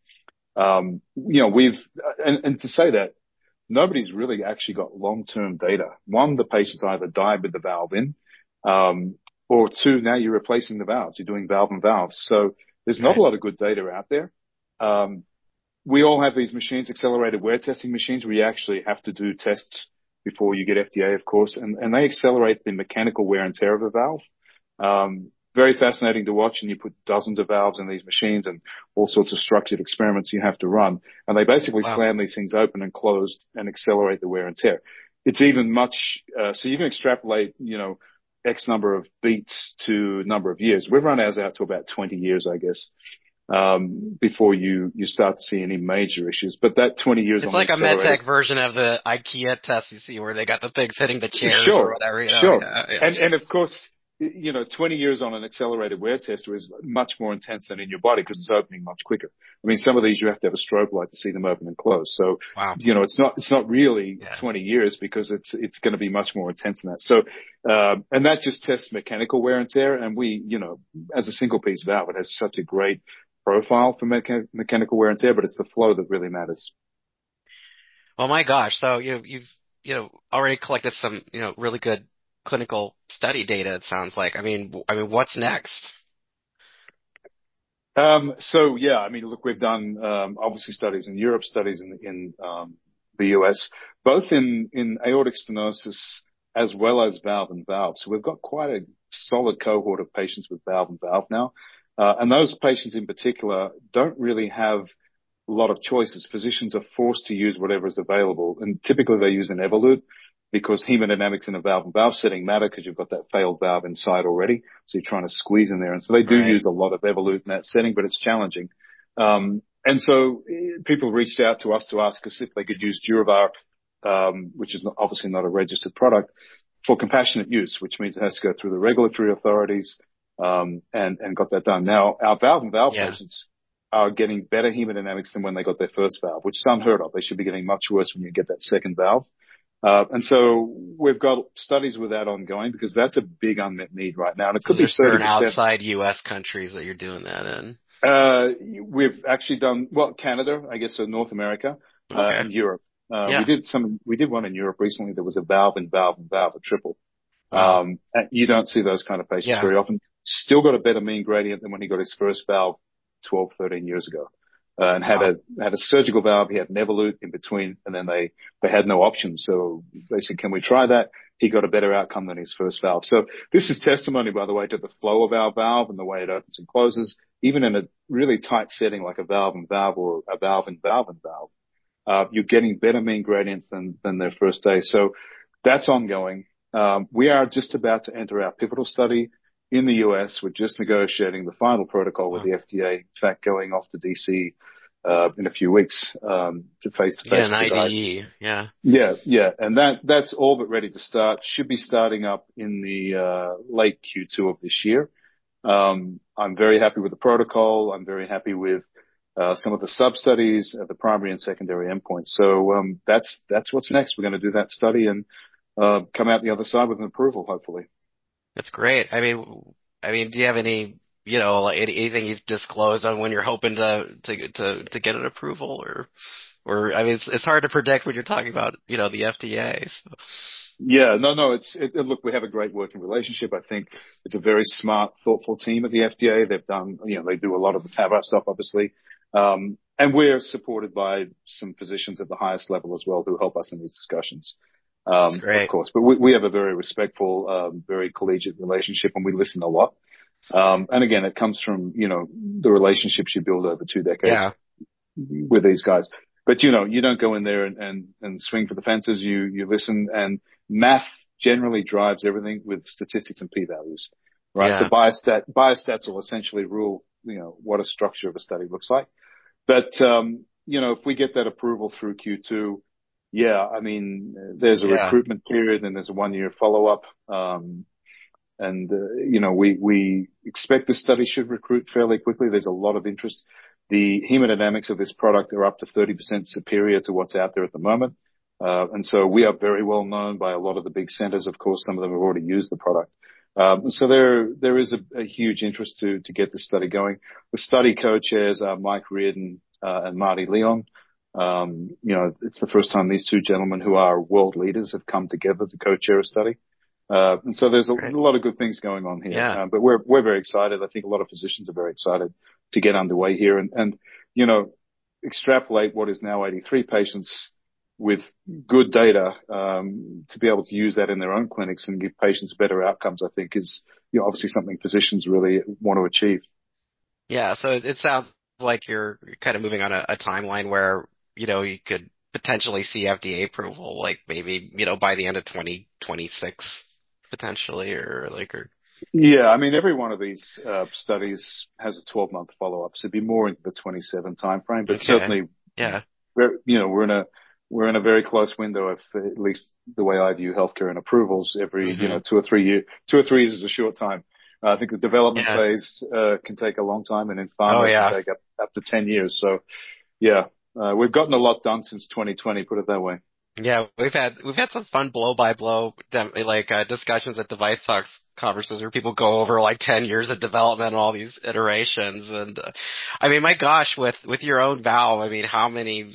And to say that, nobody's really actually got long-term data. One, the patients either died with the valve in, or two, now you're replacing the valves. You're doing valve and valves. So there's not a lot of good data out there. We all have these machines, accelerated wear testing machines, where you actually have to do tests before you get FDA, of course, and they accelerate the mechanical wear and tear of a valve. Very fascinating to watch, and you put dozens of valves in these machines and all sorts of structured experiments you have to run. And they basically slam these things open and closed and accelerate the wear and tear. It's even much, so you can extrapolate, X number of beats to number of years. We've run ours out to about 20 years, I guess, before you start to see any major issues. But that 20 years it's like a MedTech version of the IKEA test you see where they got the things hitting the chairs or whatever. Sure. And of course, 20 years on an accelerated wear tester is much more intense than in your body because it's opening much quicker. I mean, some of these you have to have a strobe light to see them open and close. So, it's not really 20 years because it's going to be much more intense than that. So, and that just tests mechanical wear and tear. And we, as a single piece valve, it has such a great profile for mechanical wear and tear, but it's the flow that really matters. Oh my gosh. So, you've already collected some, really good clinical study data, it sounds like. I mean, what's next? Look, we've done, obviously studies in Europe, studies in the US, both in aortic stenosis as well as valve and valve. So we've got quite a solid cohort of patients with valve and valve now. And those patients in particular don't really have a lot of choices. Physicians are forced to use whatever is available. And typically they use an Evolut, because hemodynamics in a valve and valve setting matter because you've got that failed valve inside already. So you're trying to squeeze in there. And so they do use a lot of Evolut in that setting, but it's challenging. And so people reached out to us to ask us if they could use DuraVar, which is obviously not a registered product, for compassionate use, which means it has to go through the regulatory authorities, and got that done. Now, our valve and valve patients are getting better hemodynamics than when they got their first valve, which is unheard of. They should be getting much worse when you get that second valve. And so we've got studies with that ongoing because that's a big unmet need right now. And it could be certain outside U.S. countries that you're doing that in. We've actually done, Canada, I guess, so North America, and Europe. We did one in Europe recently. There was a valve and valve and valve, a triple. And you don't see those kind of patients very often. Still got a better mean gradient than when he got his first valve 12, 13 years ago. And had a surgical valve. He had an Evolut in between, and then they had no options. So they said, can we try that? He got a better outcome than his first valve. So this is testimony, by the way, to the flow of our valve and the way it opens and closes, even in a really tight setting like a valve and valve or a valve and valve and valve. You're getting better mean gradients than their first day. So that's ongoing. We are just about to enter our pivotal study in the US. We're just negotiating the final protocol with the FDA. In fact, going off to DC in a few weeks to face-to-face. Yeah, an IDE. Yeah. Yeah. And that's all but ready to start. Should be starting up in the late Q2 of this year. I'm very happy with the protocol. I'm very happy with some of the sub-studies, the primary and secondary endpoints. So that's what's next. We're going to do that study and come out the other side with an approval, hopefully. That's great. I mean, do you have any, like anything you've disclosed on when you're hoping to get an approval, or I mean, it's hard to predict when you're talking about, the FDA. So. Yeah, no. Look, we have a great working relationship. I think it's a very smart, thoughtful team at the FDA. They've done, they do a lot of the TAVR stuff, obviously. And we're supported by some physicians at the highest level as well who help us in these discussions. That's great. Of course, but we have a very respectful, very collegiate relationship, and we listen a lot. And again, it comes from, the relationships you build over 2 decades with these guys. But, you don't go in there and swing for the fences. You listen, and math generally drives everything with statistics and p-values, right? Yeah. So biostats will essentially rule, what a structure of a study looks like. But, if we get that approval through Q2, I mean, there's a recruitment period and there's a 1-year follow-up. We expect the study should recruit fairly quickly. There's a lot of interest. The hemodynamics of this product are up to 30% superior to what's out there at the moment. And so we are very well known by a lot of the big centers. Of course, some of them have already used the product. So there is a huge interest to get this study going. The study co-chairs are Mike Reardon, and Marty Leon. It's the first time these 2 gentlemen who are world leaders have come together to co-chair a study. And so there's a lot of good things going on here. Yeah. But we're very excited. I think a lot of physicians are very excited to get underway here and extrapolate what is now 83 patients with good data, to be able to use that in their own clinics and give patients better outcomes, I think is, obviously something physicians really want to achieve. Yeah. So it sounds like you're kind of moving on a timeline where, you could potentially see FDA approval, like maybe, by the end of 2026 potentially, or. Yeah. I mean, every one of these, studies has a 12-month follow-up. So it'd be more into the 27 timeframe, but certainly, we're in a very close window of, at least the way I view healthcare and approvals every, 2 or 3 years. 2 or 3 years is a short time. I think the development phase, can take a long time, and in pharma it can take up to 10 years. So we've gotten a lot done since 2020, put it that way. Yeah, we've had some fun blow by blow, discussions at Device Talks conferences where people go over 10 years of development and all these iterations. And, I mean, my gosh, with your own valve, I mean, how many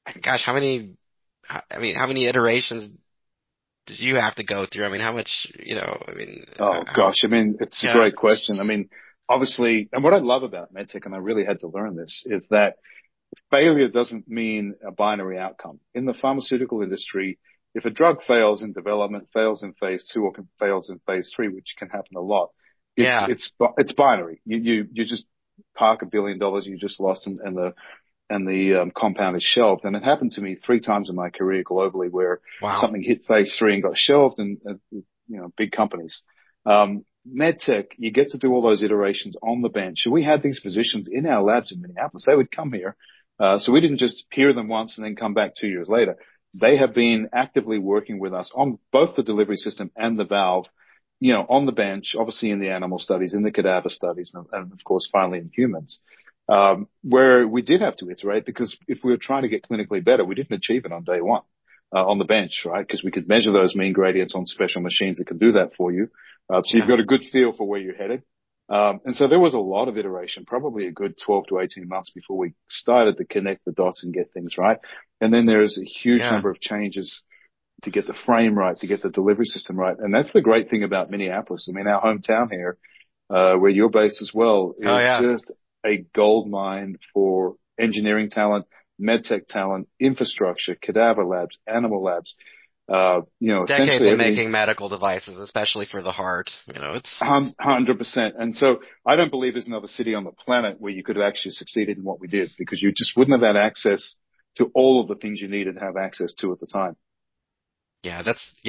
iterations did you have to go through? I mean, how much, Oh gosh. I mean, it's a great question. I mean, obviously, and what I love about medtech, and I really had to learn this, is that failure doesn't mean a binary outcome. In the pharmaceutical industry, if a drug fails in development, fails in phase 2, or fails in phase 3, which can happen a lot, it's binary. You just park $1 billion you just lost, and the compound is shelved. And it happened to me 3 times in my career globally where something hit phase 3 and got shelved, and big companies. MedTech, you get to do all those iterations on the bench. We had these physicians in our labs in Minneapolis. They would come here. So we didn't just hear them once and then come back 2 years later. They have been actively working with us on both the delivery system and the valve, on the bench, obviously in the animal studies, in the cadaver studies, and of course, finally in humans, where we did have to iterate, because if we were trying to get clinically better, we didn't achieve it on day one, on the bench, right? Because we could measure those mean gradients on special machines that can do that for you. So you've got a good feel for where you're headed. And so there was a lot of iteration, probably a good 12 to 18 months before we started to connect the dots and get things right. And then there's a huge number of changes to get the frame right, to get the delivery system right. And that's the great thing about Minneapolis. I mean, our hometown here, where you're based as well, is just a gold mine for engineering talent, medtech talent, infrastructure, cadaver labs, animal labs. Decades of making medical devices, especially for the heart. It's 100%. And so I don't believe there's another city on the planet where you could have actually succeeded in what we did, because you just wouldn't have had access to all of the things you needed to have access to at the time. Yeah,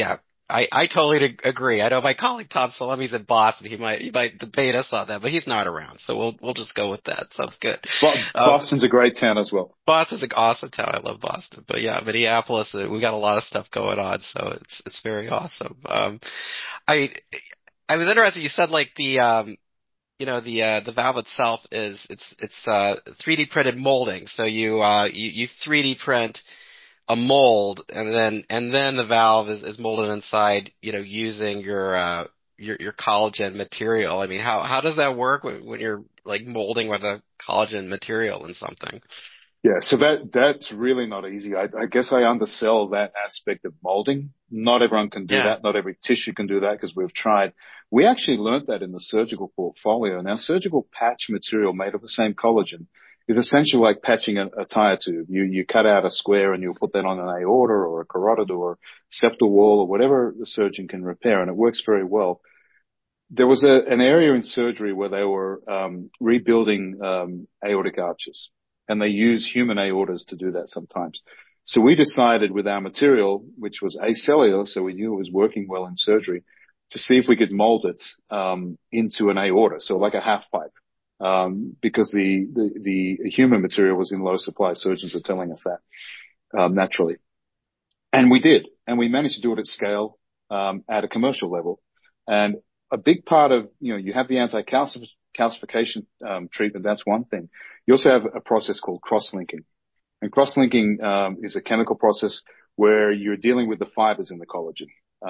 I totally agree. I know my colleague Tom Salemi's in Boston. He might debate us on that, but he's not around, so we'll just go with that. Sounds good. Boston's a great town as well. Boston's an awesome town. I love Boston, but yeah, Minneapolis, we got a lot of stuff going on, so it's very awesome. I was interested. You said like the the valve itself it's 3D printed molding. So you 3D print a mold, and then the valve is molded inside, using your collagen material. I mean, how does that work when you're like molding with a collagen material in something? Yeah, so that's really not easy. I guess I undersell that aspect of molding. Not everyone can do that. Not every tissue can do that, because we've tried. We actually learned that in the surgical portfolio. Now, surgical patch material made of the same collagen is essentially like patching a tire tube. You cut out a square and you'll put that on an aorta or a carotid or septal wall or whatever the surgeon can repair, and it works very well. There was an area in surgery where they were rebuilding aortic arches, and they use human aortas to do that sometimes. So we decided with our material, which was acellular, so we knew it was working well in surgery, to see if we could mold it into an aorta, so like a half pipe. Because the human material was in low supply. Surgeons were telling us that, naturally. And we did. And we managed to do it at scale, at a commercial level. And a big part of, you have the anti-calcification, treatment. That's one thing. You also have a process called cross-linking. And cross-linking, is a chemical process where you're dealing with the fibers in the collagen.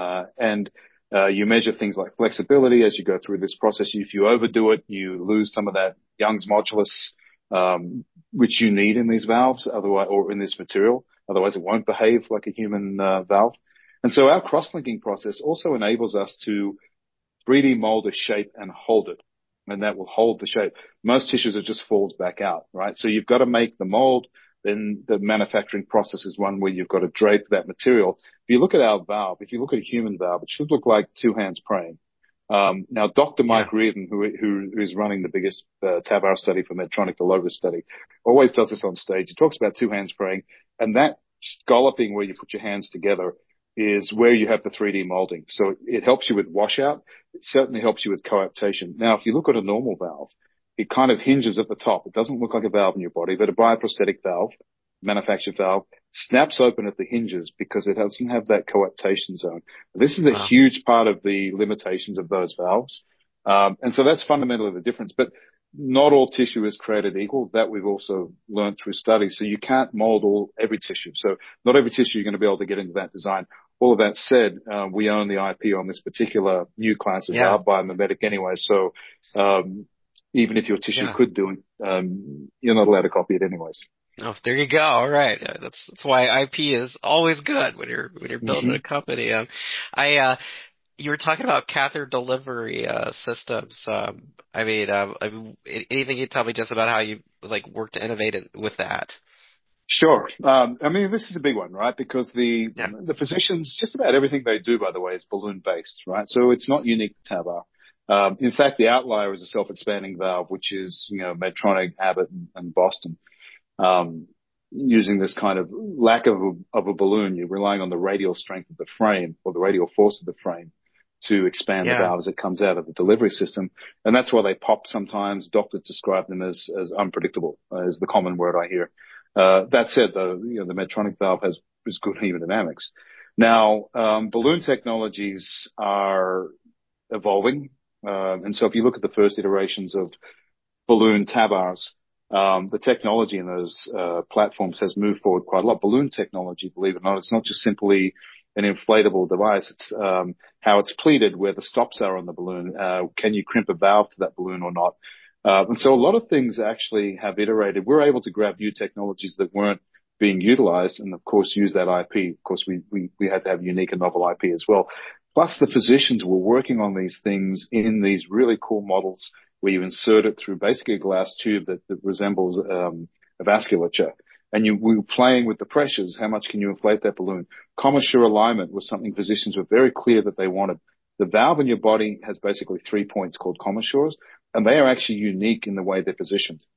You measure things like flexibility as you go through this process. If you overdo it, you lose some of that Young's modulus, which you need in these valves, otherwise, or in this material. Otherwise, it won't behave like a human valve. And so our cross-linking process also enables us to 3D mold a shape and hold it. And that will hold the shape. Most tissues, it just falls back out, right? So you've got to make the mold. Then the manufacturing process is one where you've got to drape that material. If you look at our valve, if you look at a human valve, it should look like two hands praying. Now, Dr. Mike Reardon, who is running the biggest TAVR study for Medtronic, the Lotus study, always does this on stage. He talks about two hands praying, and that scalloping where you put your hands together is where you have the 3D molding. So it helps you with washout. It certainly helps you with coaptation. Now, if you look at a normal valve, it kind of hinges at the top. It doesn't look like a valve in your body, but a bioprosthetic valve, manufactured valve, snaps open at the hinges because it doesn't have that coaptation zone. This is a huge part of the limitations of those valves. And so that's fundamentally the difference. But not all tissue is created equal. That we've also learned through studies. So you can't mold every tissue. So not every tissue you're going to be able to get into that design. All of that said, we own the IP on this particular new class of valve biomimetic anyway. So, even if your tissue could do it, you're not allowed to copy it anyways. Oh, there you go. All right. That's why IP is always good when you're building a company. You were talking about catheter delivery systems. Anything you tell me just about how you work to innovate with that? Sure. This is a big one, right? Because the physicians, just about everything they do, by the way, is balloon based, right? So it's not unique to TAVR. In fact, the outlier is a self-expanding valve, which is, Medtronic, Abbott, and Boston. Using this kind of lack of a balloon, you're relying on the radial strength of the frame or the radial force of the frame to expand the valve as it comes out of the delivery system. And that's why they pop sometimes. Doctors describe them as unpredictable, is the common word I hear. That said, though, the Medtronic valve has good hemodynamics. Now, balloon technologies are evolving. And so if you look at the first iterations of balloon TAVRs, the technology in those platforms has moved forward quite a lot. Balloon technology, believe it or not, it's not just simply an inflatable device. It's how it's pleated, where the stops are on the balloon. Can you crimp a valve to that balloon or not? And so a lot of things actually have iterated. We're able to grab new technologies that weren't being utilized and, of course, use that IP. Of course, we had to have unique and novel IP as well. Plus, the physicians were working on these things in these really cool models where you insert it through basically a glass tube that resembles a vasculature. And we were playing with the pressures. How much can you inflate that balloon? Commissure alignment was something physicians were very clear that they wanted. The valve in your body has basically 3 points called commissures, and they are actually unique in the way they're positioned.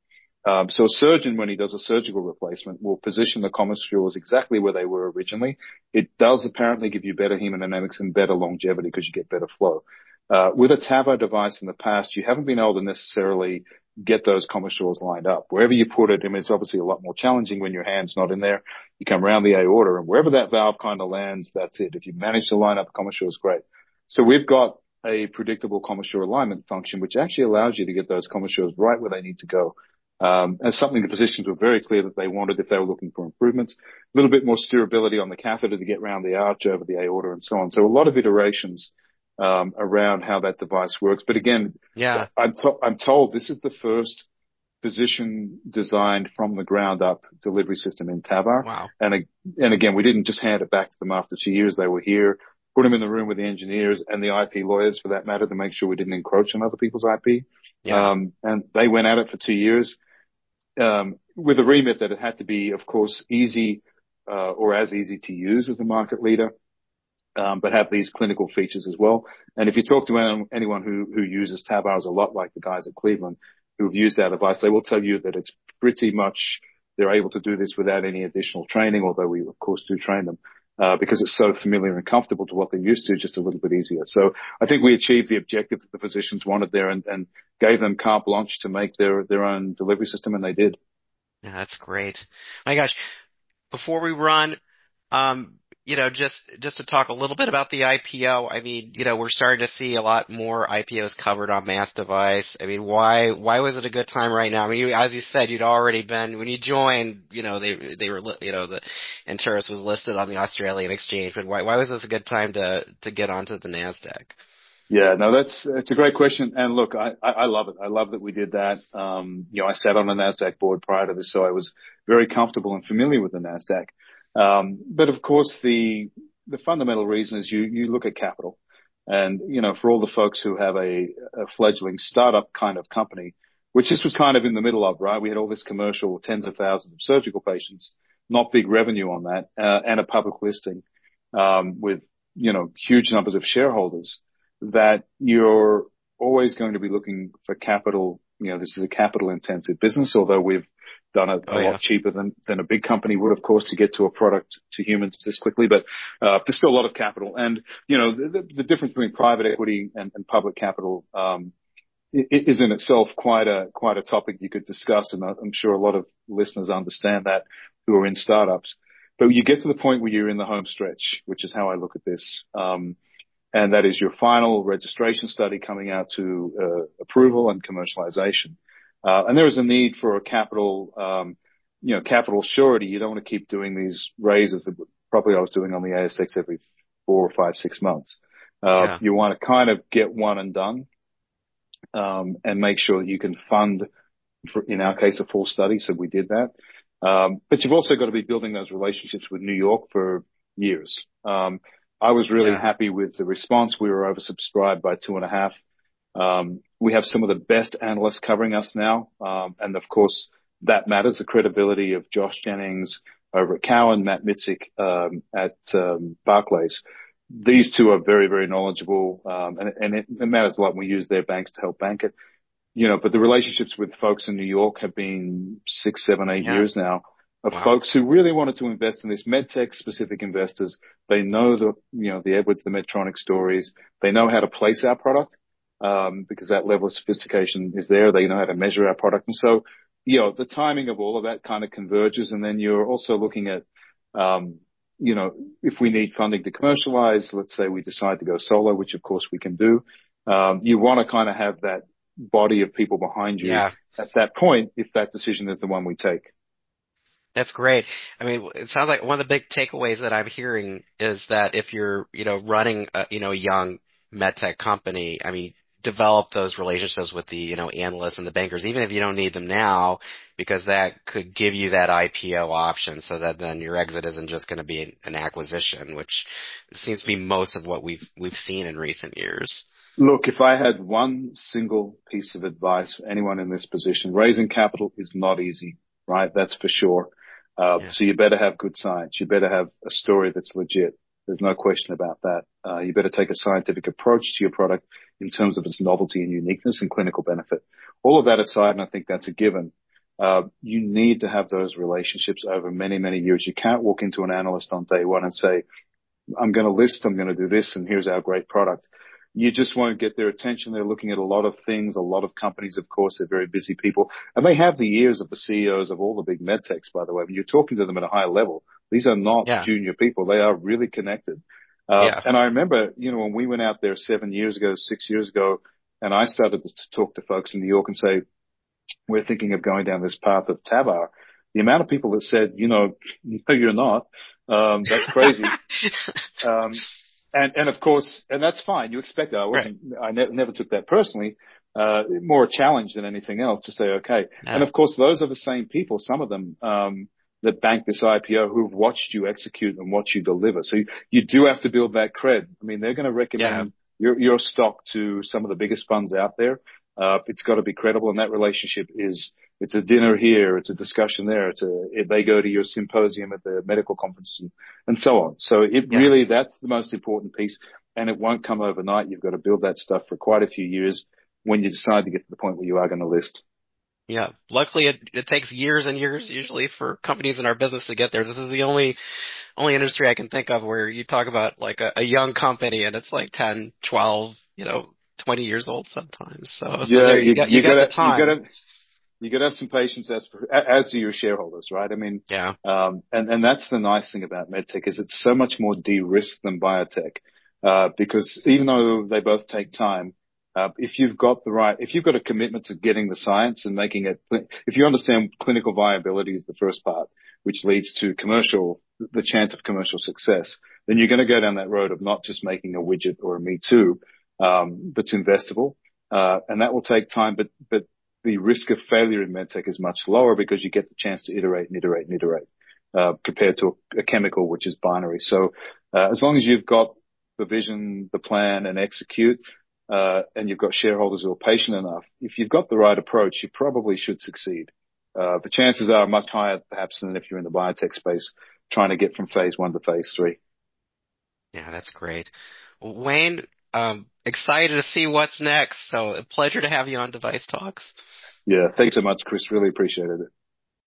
So a surgeon, when he does a surgical replacement, will position the commissurals exactly where they were originally. It does apparently give you better hemodynamics and better longevity because you get better flow. With a TAVR device in the past, you haven't been able to necessarily get those commissurals lined up. Wherever you put it, I mean, it's obviously a lot more challenging when your hand's not in there. You come around the aorta, and wherever that valve kind of lands, that's it. If you manage to line up the commissurals, great. So we've got a predictable commissure alignment function, which actually allows you to get those commissurals right where they need to go. And something the physicians were very clear that they wanted if they were looking for improvements. A little bit more steerability on the catheter to get around the arch over the aorta and so on. So a lot of iterations around how that device works. But again, Yeah. I'm told this is the first physician designed from the ground up delivery system in TAVR. Wow. And again, we didn't just hand it back to them after 2 years. They were here, put them in the room with the engineers and the IP lawyers for that matter to make sure we didn't encroach on other people's IP. Yeah. And they went at it for 2 years. With a remit that it had to be, of course, easy, or as easy to use as a market leader, but have these clinical features as well. And if you talk to anyone who uses TAVRs a lot, like the guys at Cleveland who've used our device, they will tell you that it's pretty much, they're able to do this without any additional training, although we of course do train them, because it's so familiar and comfortable to what they're used to, just a little bit easier. So I think we achieved the objective that the physicians wanted there and gave them carte blanche to make their own delivery system, and they did. Yeah, that's great. My gosh, before we run, just to talk a little bit about the IPO. I mean, we're starting to see a lot more IPOs covered on Mass Device. I mean, why was it a good time right now? I mean, as you said, you'd already been, when you joined, they were, the Anteris was listed on the Australian exchange, but why was this a good time to get onto the NASDAQ? Yeah, no, it's a great question. And look, I love it. I love that we did that. I sat on a NASDAQ board prior to this, so I was very comfortable and familiar with the NASDAQ. But of course, the fundamental reason is you look at capital. And, for all the folks who have a fledgling startup kind of company, which this was kind of in the middle of, right? We had all this commercial, tens of thousands of surgical patients, not big revenue on that, and a public listing, with, huge numbers of shareholders, that you're always going to be looking for capital. This is a capital intensive business, although we've done it a lot cheaper than a big company would, of course, to get to a product to humans this quickly. But there's still a lot of capital. And, the difference between private equity and public capital is in itself quite a topic you could discuss. And I'm sure a lot of listeners understand that who are in startups. But you get to the point where you're in the home stretch, which is how I look at this. And that is your final registration study coming out to approval and commercialization. And there is a need for a capital surety. You don't want to keep doing these raises that probably I was doing on the ASX every 4 or 5, 6 months. You want to kind of get one and done, and make sure that you can fund, in our case, a full study. So we did that. But you've also got to be building those relationships with New York for years. I was really happy with the response. We were oversubscribed by 2.5. We have some of the best analysts covering us now. And of course, that matters. The credibility of Josh Jennings over at Cowen, Matt Mitzik, at Barclays. These two are very, very knowledgeable. And it matters a lot. We use their banks to help bank it. But the relationships with folks in New York have been 6, 7, 8 years now of folks who really wanted to invest in this medtech specific investors. They know the Edwards, the Medtronic stories. They know how to place our product, because that level of sophistication is there. They know how to measure our product. And so, the timing of all of that kind of converges. And then you're also looking at, if we need funding to commercialize, let's say we decide to go solo, which of course we can do. You want to kind of have that body of people behind you at that point, if that decision is the one we take. That's great. I mean, it sounds like one of the big takeaways that I'm hearing is that if you're, running a, young medtech company, I mean, develop those relationships with the, analysts and the bankers, even if you don't need them now, because that could give you that IPO option so that then your exit isn't just going to be an acquisition, which seems to be most of what we've seen in recent years. Look, if I had one single piece of advice for anyone in this position, raising capital is not easy, right? That's for sure. So you better have good science. You better have a story that's legit. There's no question about that. You better take a scientific approach to your product in terms of its novelty and uniqueness and clinical benefit. All of that aside, and I think that's a given, You need to have those relationships over many, many years. You can't walk into an analyst on day one and say, I'm going to list, I'm going to do this, and here's our great product. You just won't get their attention. They're looking at a lot of things, a lot of companies, of course. They're very busy people. And they have the ears of the CEOs of all the big med techs, by the way. When you're talking to them at a high level, these are not junior people. They are really connected. And I remember, when we went out there 6 years ago, and I started to talk to folks in New York and say, we're thinking of going down this path of TAVR. The amount of people that said, no, you're not. That's crazy. And of course, and that's fine. You expect that. I never took that personally. More a challenge than anything else to say, okay. Yeah. And of course, those are the same people, some of them, that banked this IPO who've watched you execute and watched you deliver. So you do have to build that cred. I mean, they're going to recommend your stock to some of the biggest funds out there. It's got to be credible, and that relationship it's a dinner here, it's a discussion there, if they go to your symposium at the medical conferences and so on. So really, that's the most important piece, and it won't come overnight. You've got to build that stuff for quite a few years when you decide to get to the point where you are going to list. Yeah. Luckily, it takes years and years usually for companies in our business to get there. This is the only industry I can think of where you talk about like a young company and it's like 10, 12, 20 years old sometimes. So you got the time. You got to have some patience, as do your shareholders, right? I mean, and that's the nice thing about medtech is it's so much more de-risked than biotech, because even though they both take time, if you've got a commitment to getting the science and making it, if you understand clinical viability is the first part, which leads to the chance of commercial success, then you're going to go down that road of not just making a widget or a me too, that's investable, and that will take time, but the risk of failure in medtech is much lower because you get the chance to iterate, compared to a chemical, which is binary. So, as long as you've got the vision, the plan, and execute, and you've got shareholders who are patient enough, if you've got the right approach, you probably should succeed. The chances are much higher, perhaps, than if you're in the biotech space trying to get from phase 1 to phase 3. Yeah, that's great. Wayne, excited to see what's next. So a pleasure to have you on Device Talks. Yeah, thanks so much, Chris. Really appreciated it.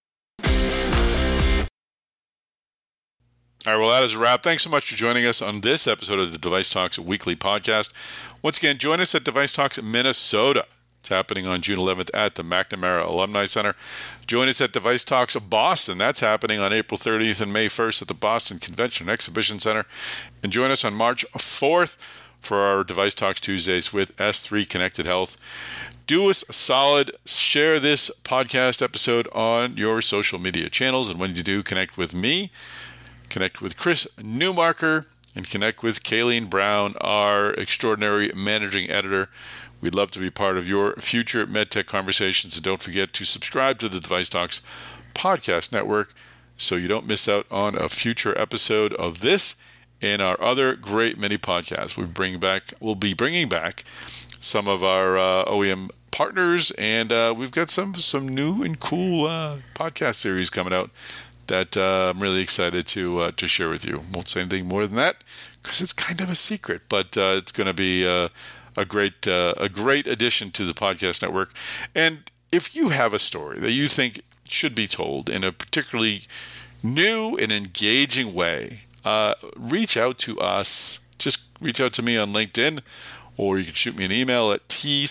All right, well, that is a wrap. Thanks so much for joining us on this episode of the Device Talks weekly podcast. Once again, join us at Device Talks Minnesota. It's happening on June 11th at the McNamara Alumni Center. Join us at Device Talks Boston. That's happening on April 30th and May 1st at the Boston Convention and Exhibition Center. And join us on March 4th for our Device Talks Tuesdays with S3 Connected Health. Do us a solid, share this podcast episode on your social media channels. And when you do, connect with me, connect with Chris Newmarker, and connect with Kayleen Brown, our extraordinary managing editor. We'd love to be part of your future MedTech conversations. And don't forget to subscribe to the Device Talks podcast network so you don't miss out on a future episode of this and our other great mini podcasts. We'll be bringing back some of our OEM partners, and we've got some new and cool podcast series coming out that I'm really excited to share with you. Won't say anything more than that because it's kind of a secret, but it's going to be a great addition to the podcast network. And if you have a story that you think should be told in a particularly new and engaging way, reach out to us. Just reach out to me on LinkedIn, or you can shoot me an email at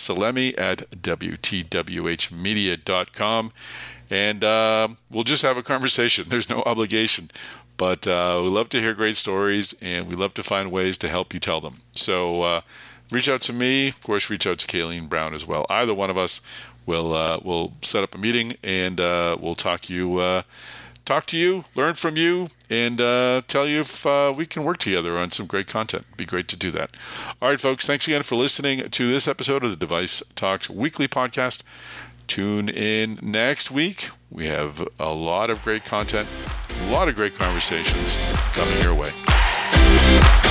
tsalemi@wtwhmedia.com, and we'll just have a conversation. There's no obligation, but we love to hear great stories, and we love to find ways to help you tell them. So reach out to me. Of course, reach out to Kayleen Brown as well. Either one of us will set up a meeting, and we'll talk to you, learn from you, and tell you if we can work together on some great content. It'd be great to do that. All right, folks, thanks again for listening to this episode of the Device Talks weekly podcast. Tune in next week. We have a lot of great content, a lot of great conversations coming your way.